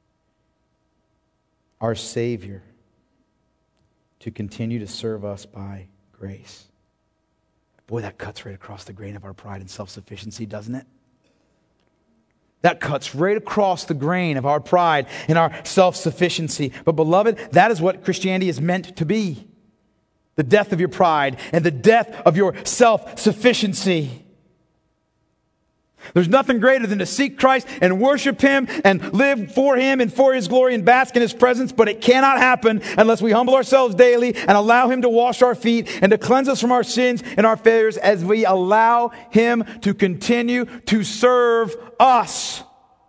our Savior, to continue to serve us by grace. Boy, that cuts right across the grain of our pride and self-sufficiency, doesn't it? That cuts right across the grain of our pride and our self-sufficiency. But beloved, that is what Christianity is meant to be. The death of your pride and the death of your self-sufficiency. There's nothing greater than to seek Christ and worship Him and live for Him and for His glory and bask in His presence, but it cannot happen unless we humble ourselves daily and allow Him to wash our feet and to cleanse us from our sins and our failures as we allow Him to continue to serve us.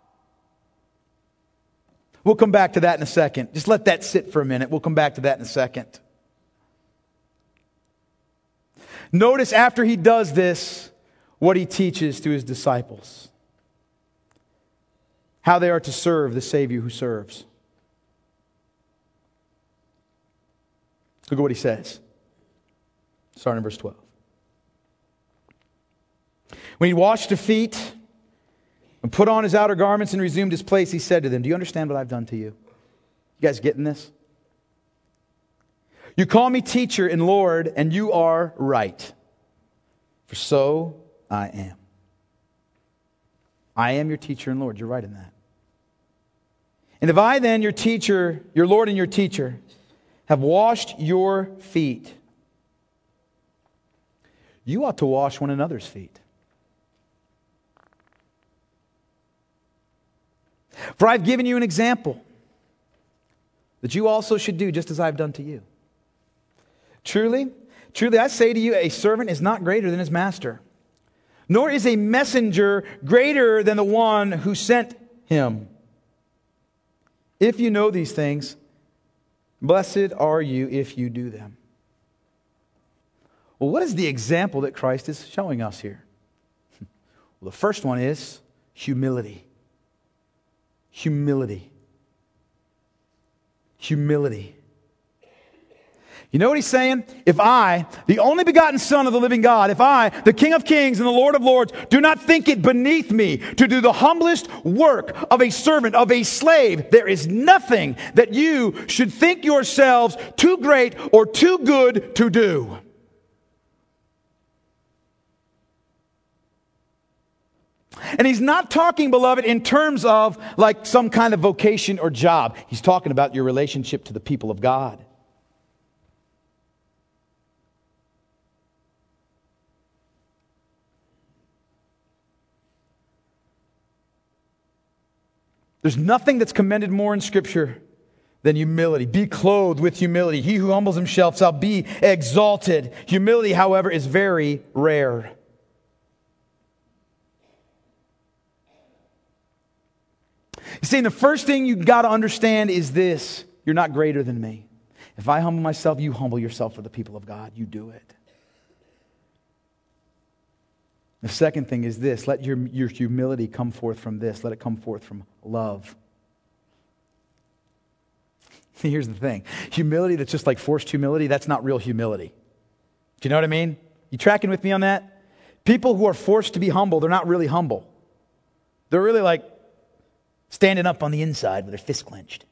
We'll come back to that in a second. Just let that sit for a minute. We'll come back to that in a second. Notice after He does this, what He teaches to His disciples. How they are to serve the Savior who serves. Look at what He says. Starting in verse twelve. When He washed the feet and put on His outer garments and resumed His place, He said to them, do you understand what I've done to you? You guys getting this? You call me teacher and Lord, and you are right. For so I am. I am your teacher and Lord. You're right in that. And if I then, your teacher, your Lord and your teacher, have washed your feet, you ought to wash one another's feet. For I've given you an example that you also should do just as I've done to you. Truly, truly I say to you, a servant is not greater than his master. Nor is a messenger greater than the one who sent him. If you know these things, blessed are you if you do them. Well, what is the example that Christ is showing us here? Well, the first one is humility. Humility. Humility. You know what He's saying? If I, the only begotten Son of the living God, if I, the King of kings and the Lord of lords, do not think it beneath me to do the humblest work of a servant, of a slave, there is nothing that you should think yourselves too great or too good to do. And He's not talking, beloved, in terms of like some kind of vocation or job. He's talking about your relationship to the people of God. There's nothing that's commended more in Scripture than humility. Be clothed with humility. He who humbles himself shall be exalted. Humility, however, is very rare. You see, the first thing you've got to understand is this. You're not greater than me. If I humble myself, you humble yourself for the people of God. You do it. The second thing is this. Let your, your humility come forth from this. Let it come forth from love. Here's the thing. Humility that's just like forced humility, that's not real humility. Do you know what I mean? You tracking with me on that? People who are forced to be humble, they're not really humble. They're really like standing up on the inside with their fists clenched.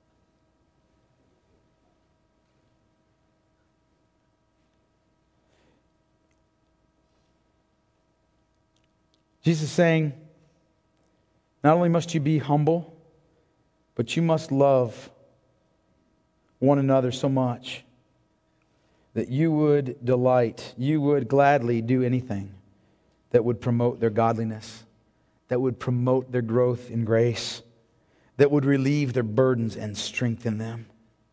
Jesus is saying, not only must you be humble, but you must love one another so much that you would delight, you would gladly do anything that would promote their godliness, that would promote their growth in grace, that would relieve their burdens and strengthen them.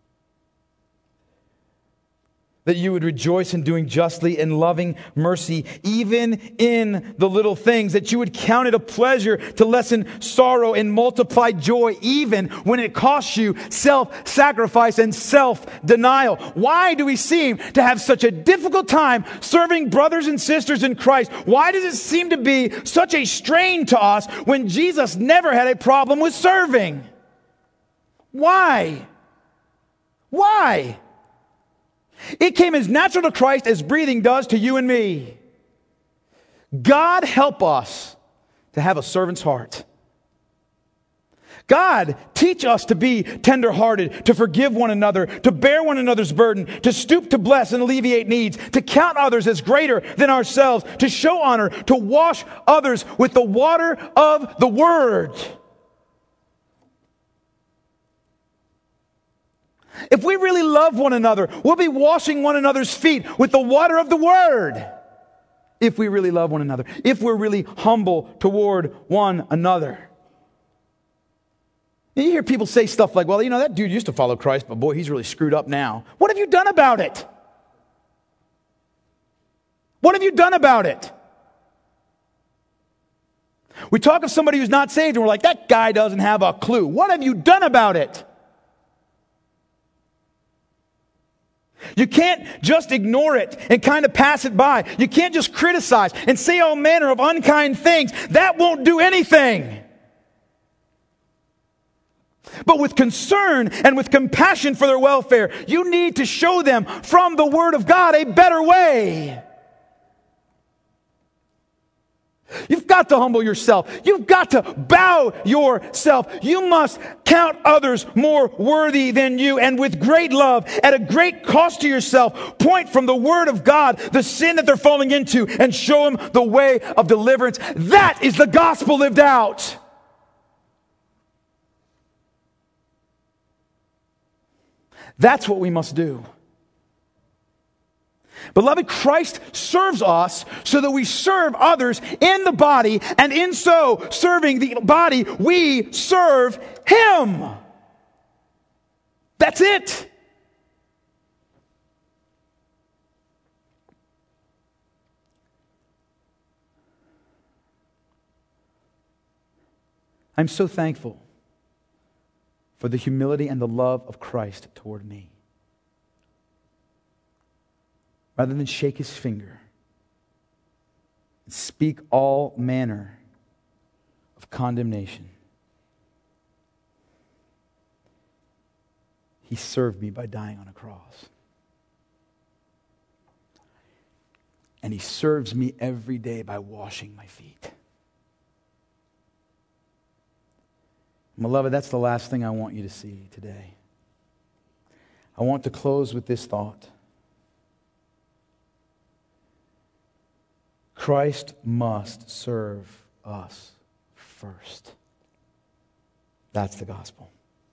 That you would rejoice in doing justly and loving mercy, even in the little things. That you would count it a pleasure to lessen sorrow and multiply joy, even when it costs you self-sacrifice and self-denial. Why do we seem to have such a difficult time serving brothers and sisters in Christ? Why does it seem to be such a strain to us when Jesus never had a problem with serving? Why? Why? It came as natural to Christ as breathing does to you and me. God help us to have a servant's heart. God, teach us to be tenderhearted, to forgive one another, to bear one another's burden, to stoop to bless and alleviate needs, to count others as greater than ourselves, to show honor, to wash others with the water of the Word. If we really love one another, we'll be washing one another's feet with the water of the Word. If we really love one another, if we're really humble toward one another. You hear people say stuff like, well, you know, that dude used to follow Christ, but boy, he's really screwed up now. What have you done about it? What have you done about it? We talk of somebody who's not saved and we're like, that guy doesn't have a clue. What have you done about it? You can't just ignore it and kind of pass it by. You can't just criticize and say all manner of unkind things. That won't do anything. But with concern and with compassion for their welfare, you need to show them from the Word of God a better way. You've got to humble yourself. You've got to bow yourself. You must count others more worthy than you, and with great love, at a great cost to yourself, point from the Word of God the sin that they're falling into and show them the way of deliverance. That is the gospel lived out. That's what we must do. Beloved, Christ serves us so that we serve others in the body, and in so serving the body, we serve Him. That's it. I'm so thankful for the humility and the love of Christ toward me. Rather than shake His finger and speak all manner of condemnation, He served me by dying on a cross. And He serves me every day by washing my feet. Beloved, that's the last thing I want you to see today. I want to close with this thought. Christ must serve us first. That's the gospel.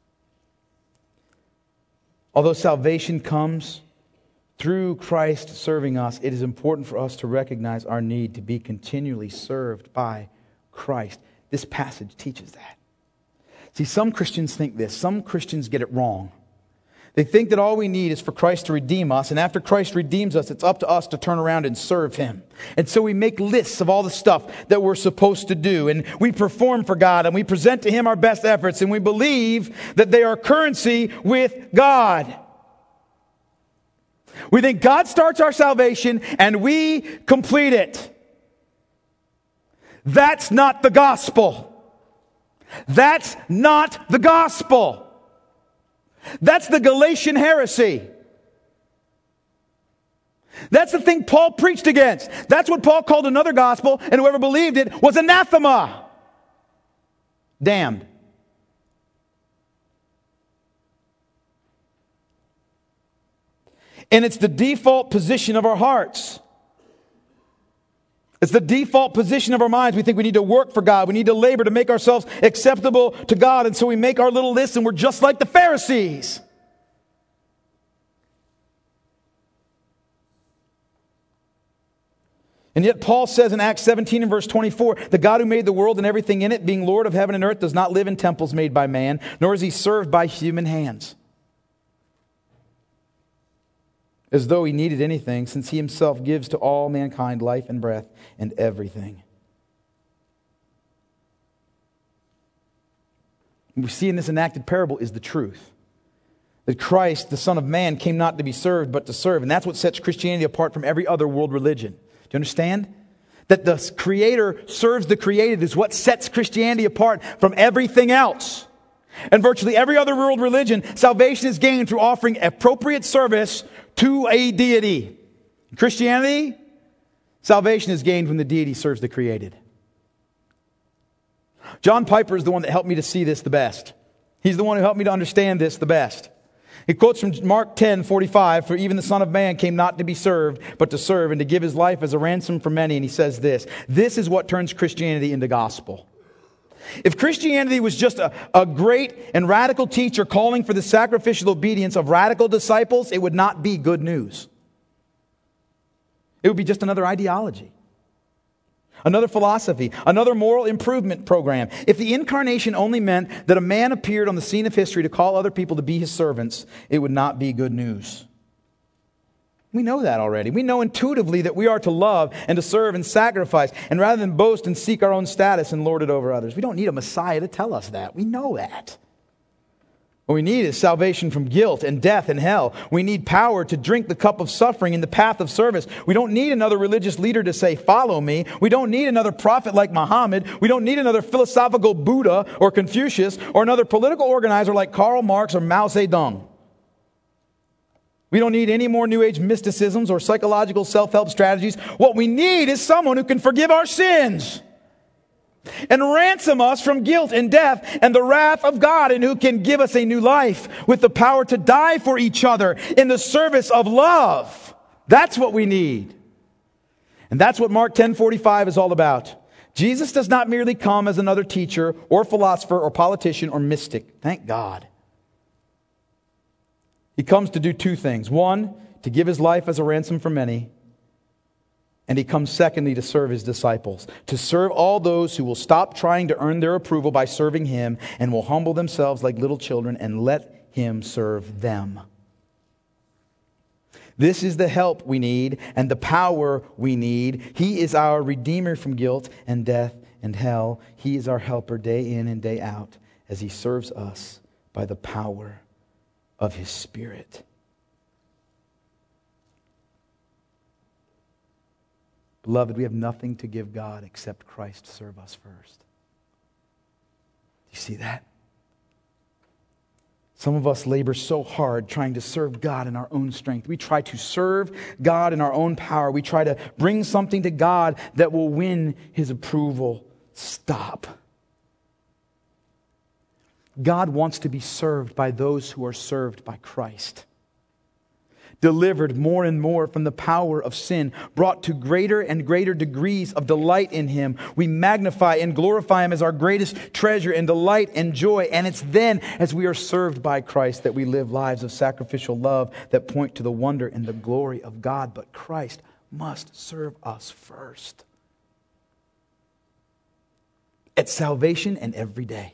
Although salvation comes through Christ serving us, it is important for us to recognize our need to be continually served by Christ. This passage teaches that. See, some Christians think this. Some Christians get it wrong. They think that all we need is for Christ to redeem us, and after Christ redeems us, it's up to us to turn around and serve Him. And so we make lists of all the stuff that we're supposed to do, and we perform for God, and we present to Him our best efforts, and we believe that they are currency with God. We think God starts our salvation, and we complete it. That's not the gospel. That's not the gospel. That's the Galatian heresy. That's the thing Paul preached against. That's what Paul called another gospel, and whoever believed it was anathema. Damned. And it's the default position of our hearts. It's the default position of our minds. We think we need to work for God. We need to labor to make ourselves acceptable to God. And so we make our little lists and we're just like the Pharisees. And yet Paul says in Acts seventeen and verse twenty-four, the God who made the world and everything in it, being Lord of heaven and earth, does not live in temples made by man, nor is He served by human hands, as though He needed anything, since He Himself gives to all mankind life and breath and everything. What we see in this enacted parable is the truth. That Christ, the Son of Man, came not to be served, but to serve. And that's what sets Christianity apart from every other world religion. Do you understand? That the Creator serves the created is what sets Christianity apart from everything else. And virtually every other world religion, salvation is gained through offering appropriate service to a deity. In Christianity, Salvation is gained when the deity serves the created. John Piper is the one that helped me to see this the best. He's the one who helped me to understand this the best. He quotes from Mark ten forty-five, "For even the Son of Man came not to be served, but to serve, and to give his life as a ransom for many." And he says this, this is what turns Christianity into gospel. If Christianity was just a, a great and radical teacher calling for the sacrificial obedience of radical disciples, it would not be good news. It would be just another ideology, another philosophy, another moral improvement program. If the incarnation only meant that a man appeared on the scene of history to call other people to be his servants, it would not be good news. We know that already. We know intuitively that we are to love and to serve and sacrifice, and rather than boast and seek our own status and lord it over others. We don't need a Messiah to tell us that. We know that. What we need is salvation from guilt and death and hell. We need power to drink the cup of suffering in the path of service. We don't need another religious leader to say, "Follow me." We don't need another prophet like Muhammad. We don't need another philosophical Buddha or Confucius or another political organizer like Karl Marx or Mao Zedong. We don't need any more New Age mysticisms or psychological self-help strategies. What we need is someone who can forgive our sins and ransom us from guilt and death and the wrath of God, and who can give us a new life with the power to die for each other in the service of love. That's what we need. And that's what Mark ten forty-five is all about. Jesus does not merely come as another teacher or philosopher or politician or mystic. Thank God. He comes to do two things. One, to give his life as a ransom for many. And he comes secondly to serve his disciples. To serve all those who will stop trying to earn their approval by serving him and will humble themselves like little children and let him serve them. This is the help we need and the power we need. He is our Redeemer from guilt and death and hell. He is our helper day in and day out as he serves us by the power of his Spirit. Beloved, we have nothing to give God except Christ serve us first. Do you see that? Some of us labor so hard trying to serve God in our own strength. We try to serve God in our own power. We try to bring something to God that will win his approval. Stop. God wants to be served by those who are served by Christ. Delivered more and more from the power of sin, brought to greater and greater degrees of delight in him. We magnify and glorify him as our greatest treasure and delight and joy. And it's then, as we are served by Christ, that we live lives of sacrificial love that point to the wonder and the glory of God. But Christ must serve us first. At salvation and every day.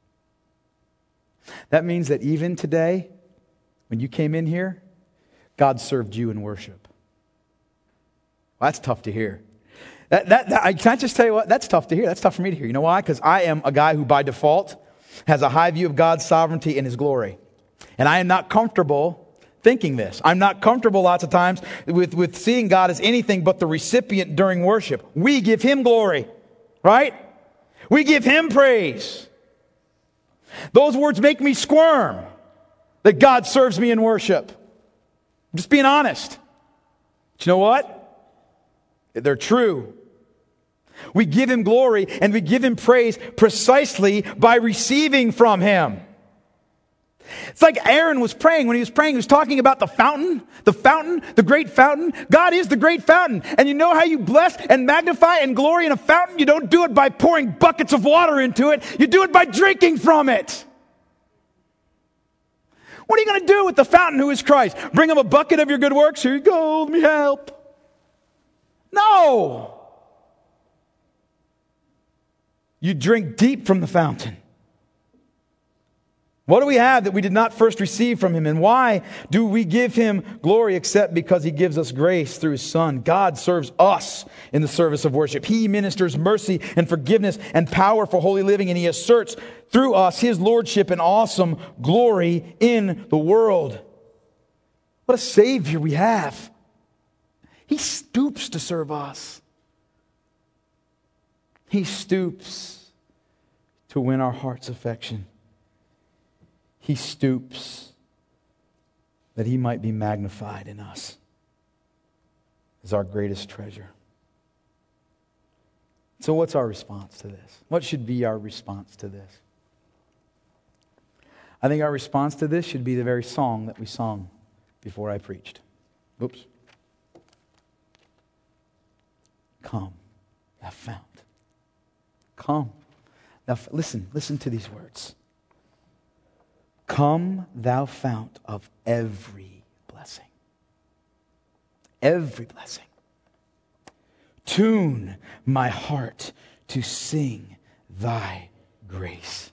That means that even today, when you came in here, God served you in worship. Well, that's tough to hear. That, that, that, I can't just tell you what, that's tough to hear. That's tough for me to hear. You know why? Because I am a guy who by default has a high view of God's sovereignty and his glory. And I am not comfortable thinking this. I'm not comfortable lots of times with, with seeing God as anything but the recipient during worship. We give him glory, right? We give him praise. Those words make me squirm that God serves me in worship. I'm just being honest. But you know what? They're true. We give him glory and we give him praise precisely by receiving from him. It's like Aaron was praying. When he was praying, he was talking about the fountain, the fountain, the great fountain. God is the great fountain. And you know how you bless and magnify and glory in a fountain? You don't do it by pouring buckets of water into it. You do it by drinking from it. What are you going to do with the fountain who is Christ? Bring him a bucket of your good works? Here you go, let me help. No. You drink deep from the fountain. What do we have that we did not first receive from him? And why do we give him glory except because he gives us grace through his Son? God serves us in the service of worship. He ministers mercy and forgiveness and power for holy living, and he asserts through us his lordship and awesome glory in the world. What a Savior we have. He stoops to serve us. He stoops to win our heart's affection. He stoops that he might be magnified in us as our greatest treasure. So what's our response to this? What should be our response to this? I think our response to this should be the very song that we sung before I preached. Oops. Come, thou fount. Come. Now listen, listen to these words. Come, thou fount of every blessing. Every blessing. Tune my heart to sing thy grace.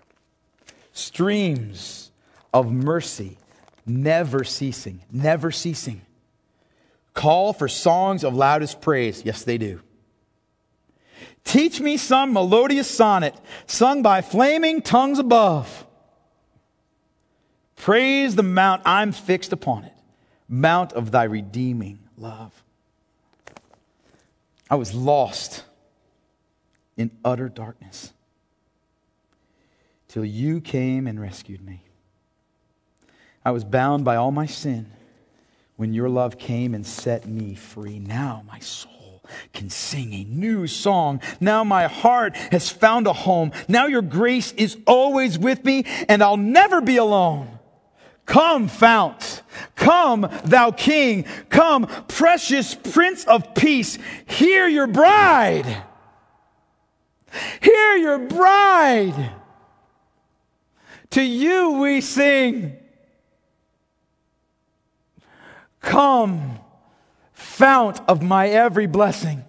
Streams of mercy never ceasing, never ceasing. Call for songs of loudest praise. Yes, they do. Teach me some melodious sonnet sung by flaming tongues above. Praise the mount I'm fixed upon it, mount of thy redeeming love. I was lost in utter darkness till you came and rescued me. I was bound by all my sin when your love came and set me free. Now my soul can sing a new song. Now my heart has found a home. Now your grace is always with me, and I'll never be alone. Come, fount. Come, thou King. Come, precious Prince of Peace. Hear your bride. Hear your bride. To you we sing. Come, fount of my every blessing.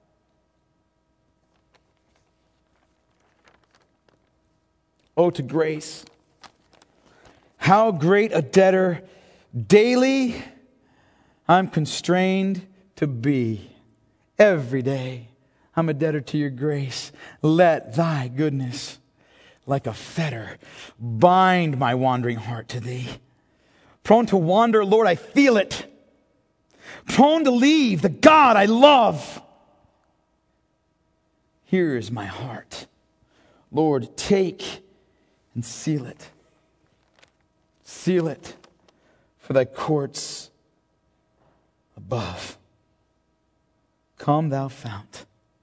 Oh, to grace. How great a debtor daily I'm constrained to be. Every day I'm a debtor to your grace. Let thy goodness, like a fetter, bind my wandering heart to thee. Prone to wander, Lord, I feel it. Prone to leave the God I love. Here is my heart. Lord, take and seal it. Seal it for thy courts above. Come, thou fount.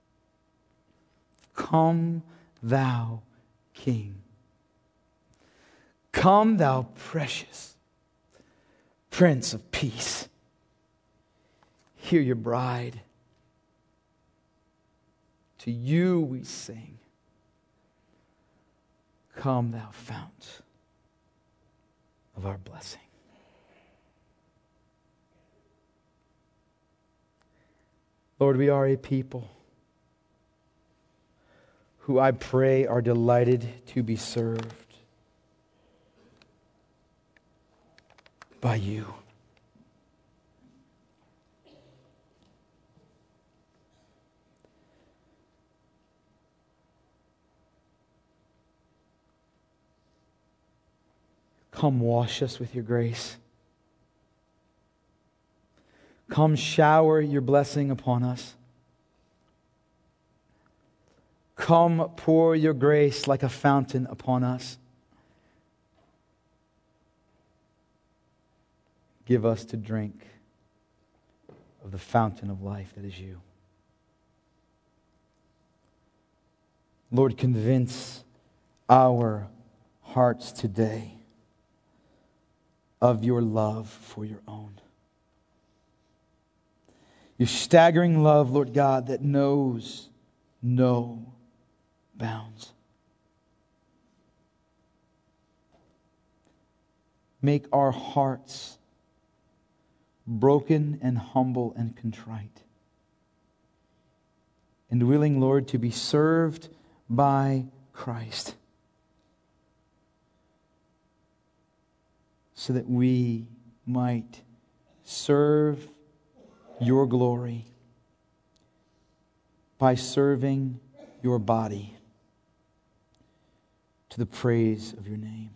Come, thou King. Come, thou precious Prince of Peace. Hear your bride. To you we sing. Come, thou fount of our blessing. Lord, we are a people who I pray are delighted to be served by you. Come wash us with your grace. Come shower your blessing upon us. Come pour your grace like a fountain upon us. Give us to drink of the fountain of life that is you. Lord, convince our hearts today of your love for your own. Your staggering love, Lord God, that knows no bounds. Make our hearts broken and humble and contrite, and willing, Lord, to be served by Christ, so that we might serve your glory by serving your body to the praise of your name.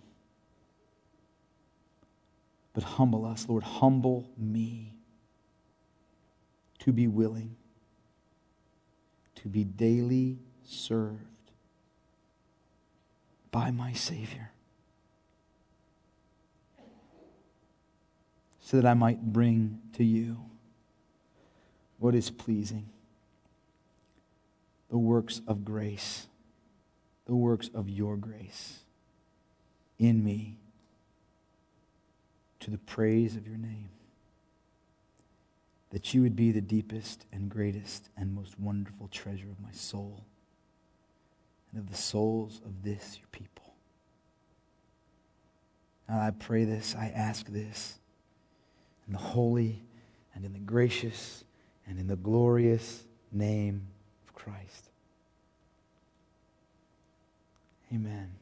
But humble us, Lord, humble me to be willing to be daily served by my Savior, so that I might bring to you what is pleasing the works of grace, the works of your grace in me to the praise of your name. That you would be the deepest and greatest and most wonderful treasure of my soul and of the souls of this, your people. And I pray this, I ask this in the holy and in the gracious and in the glorious name of Christ. Amen.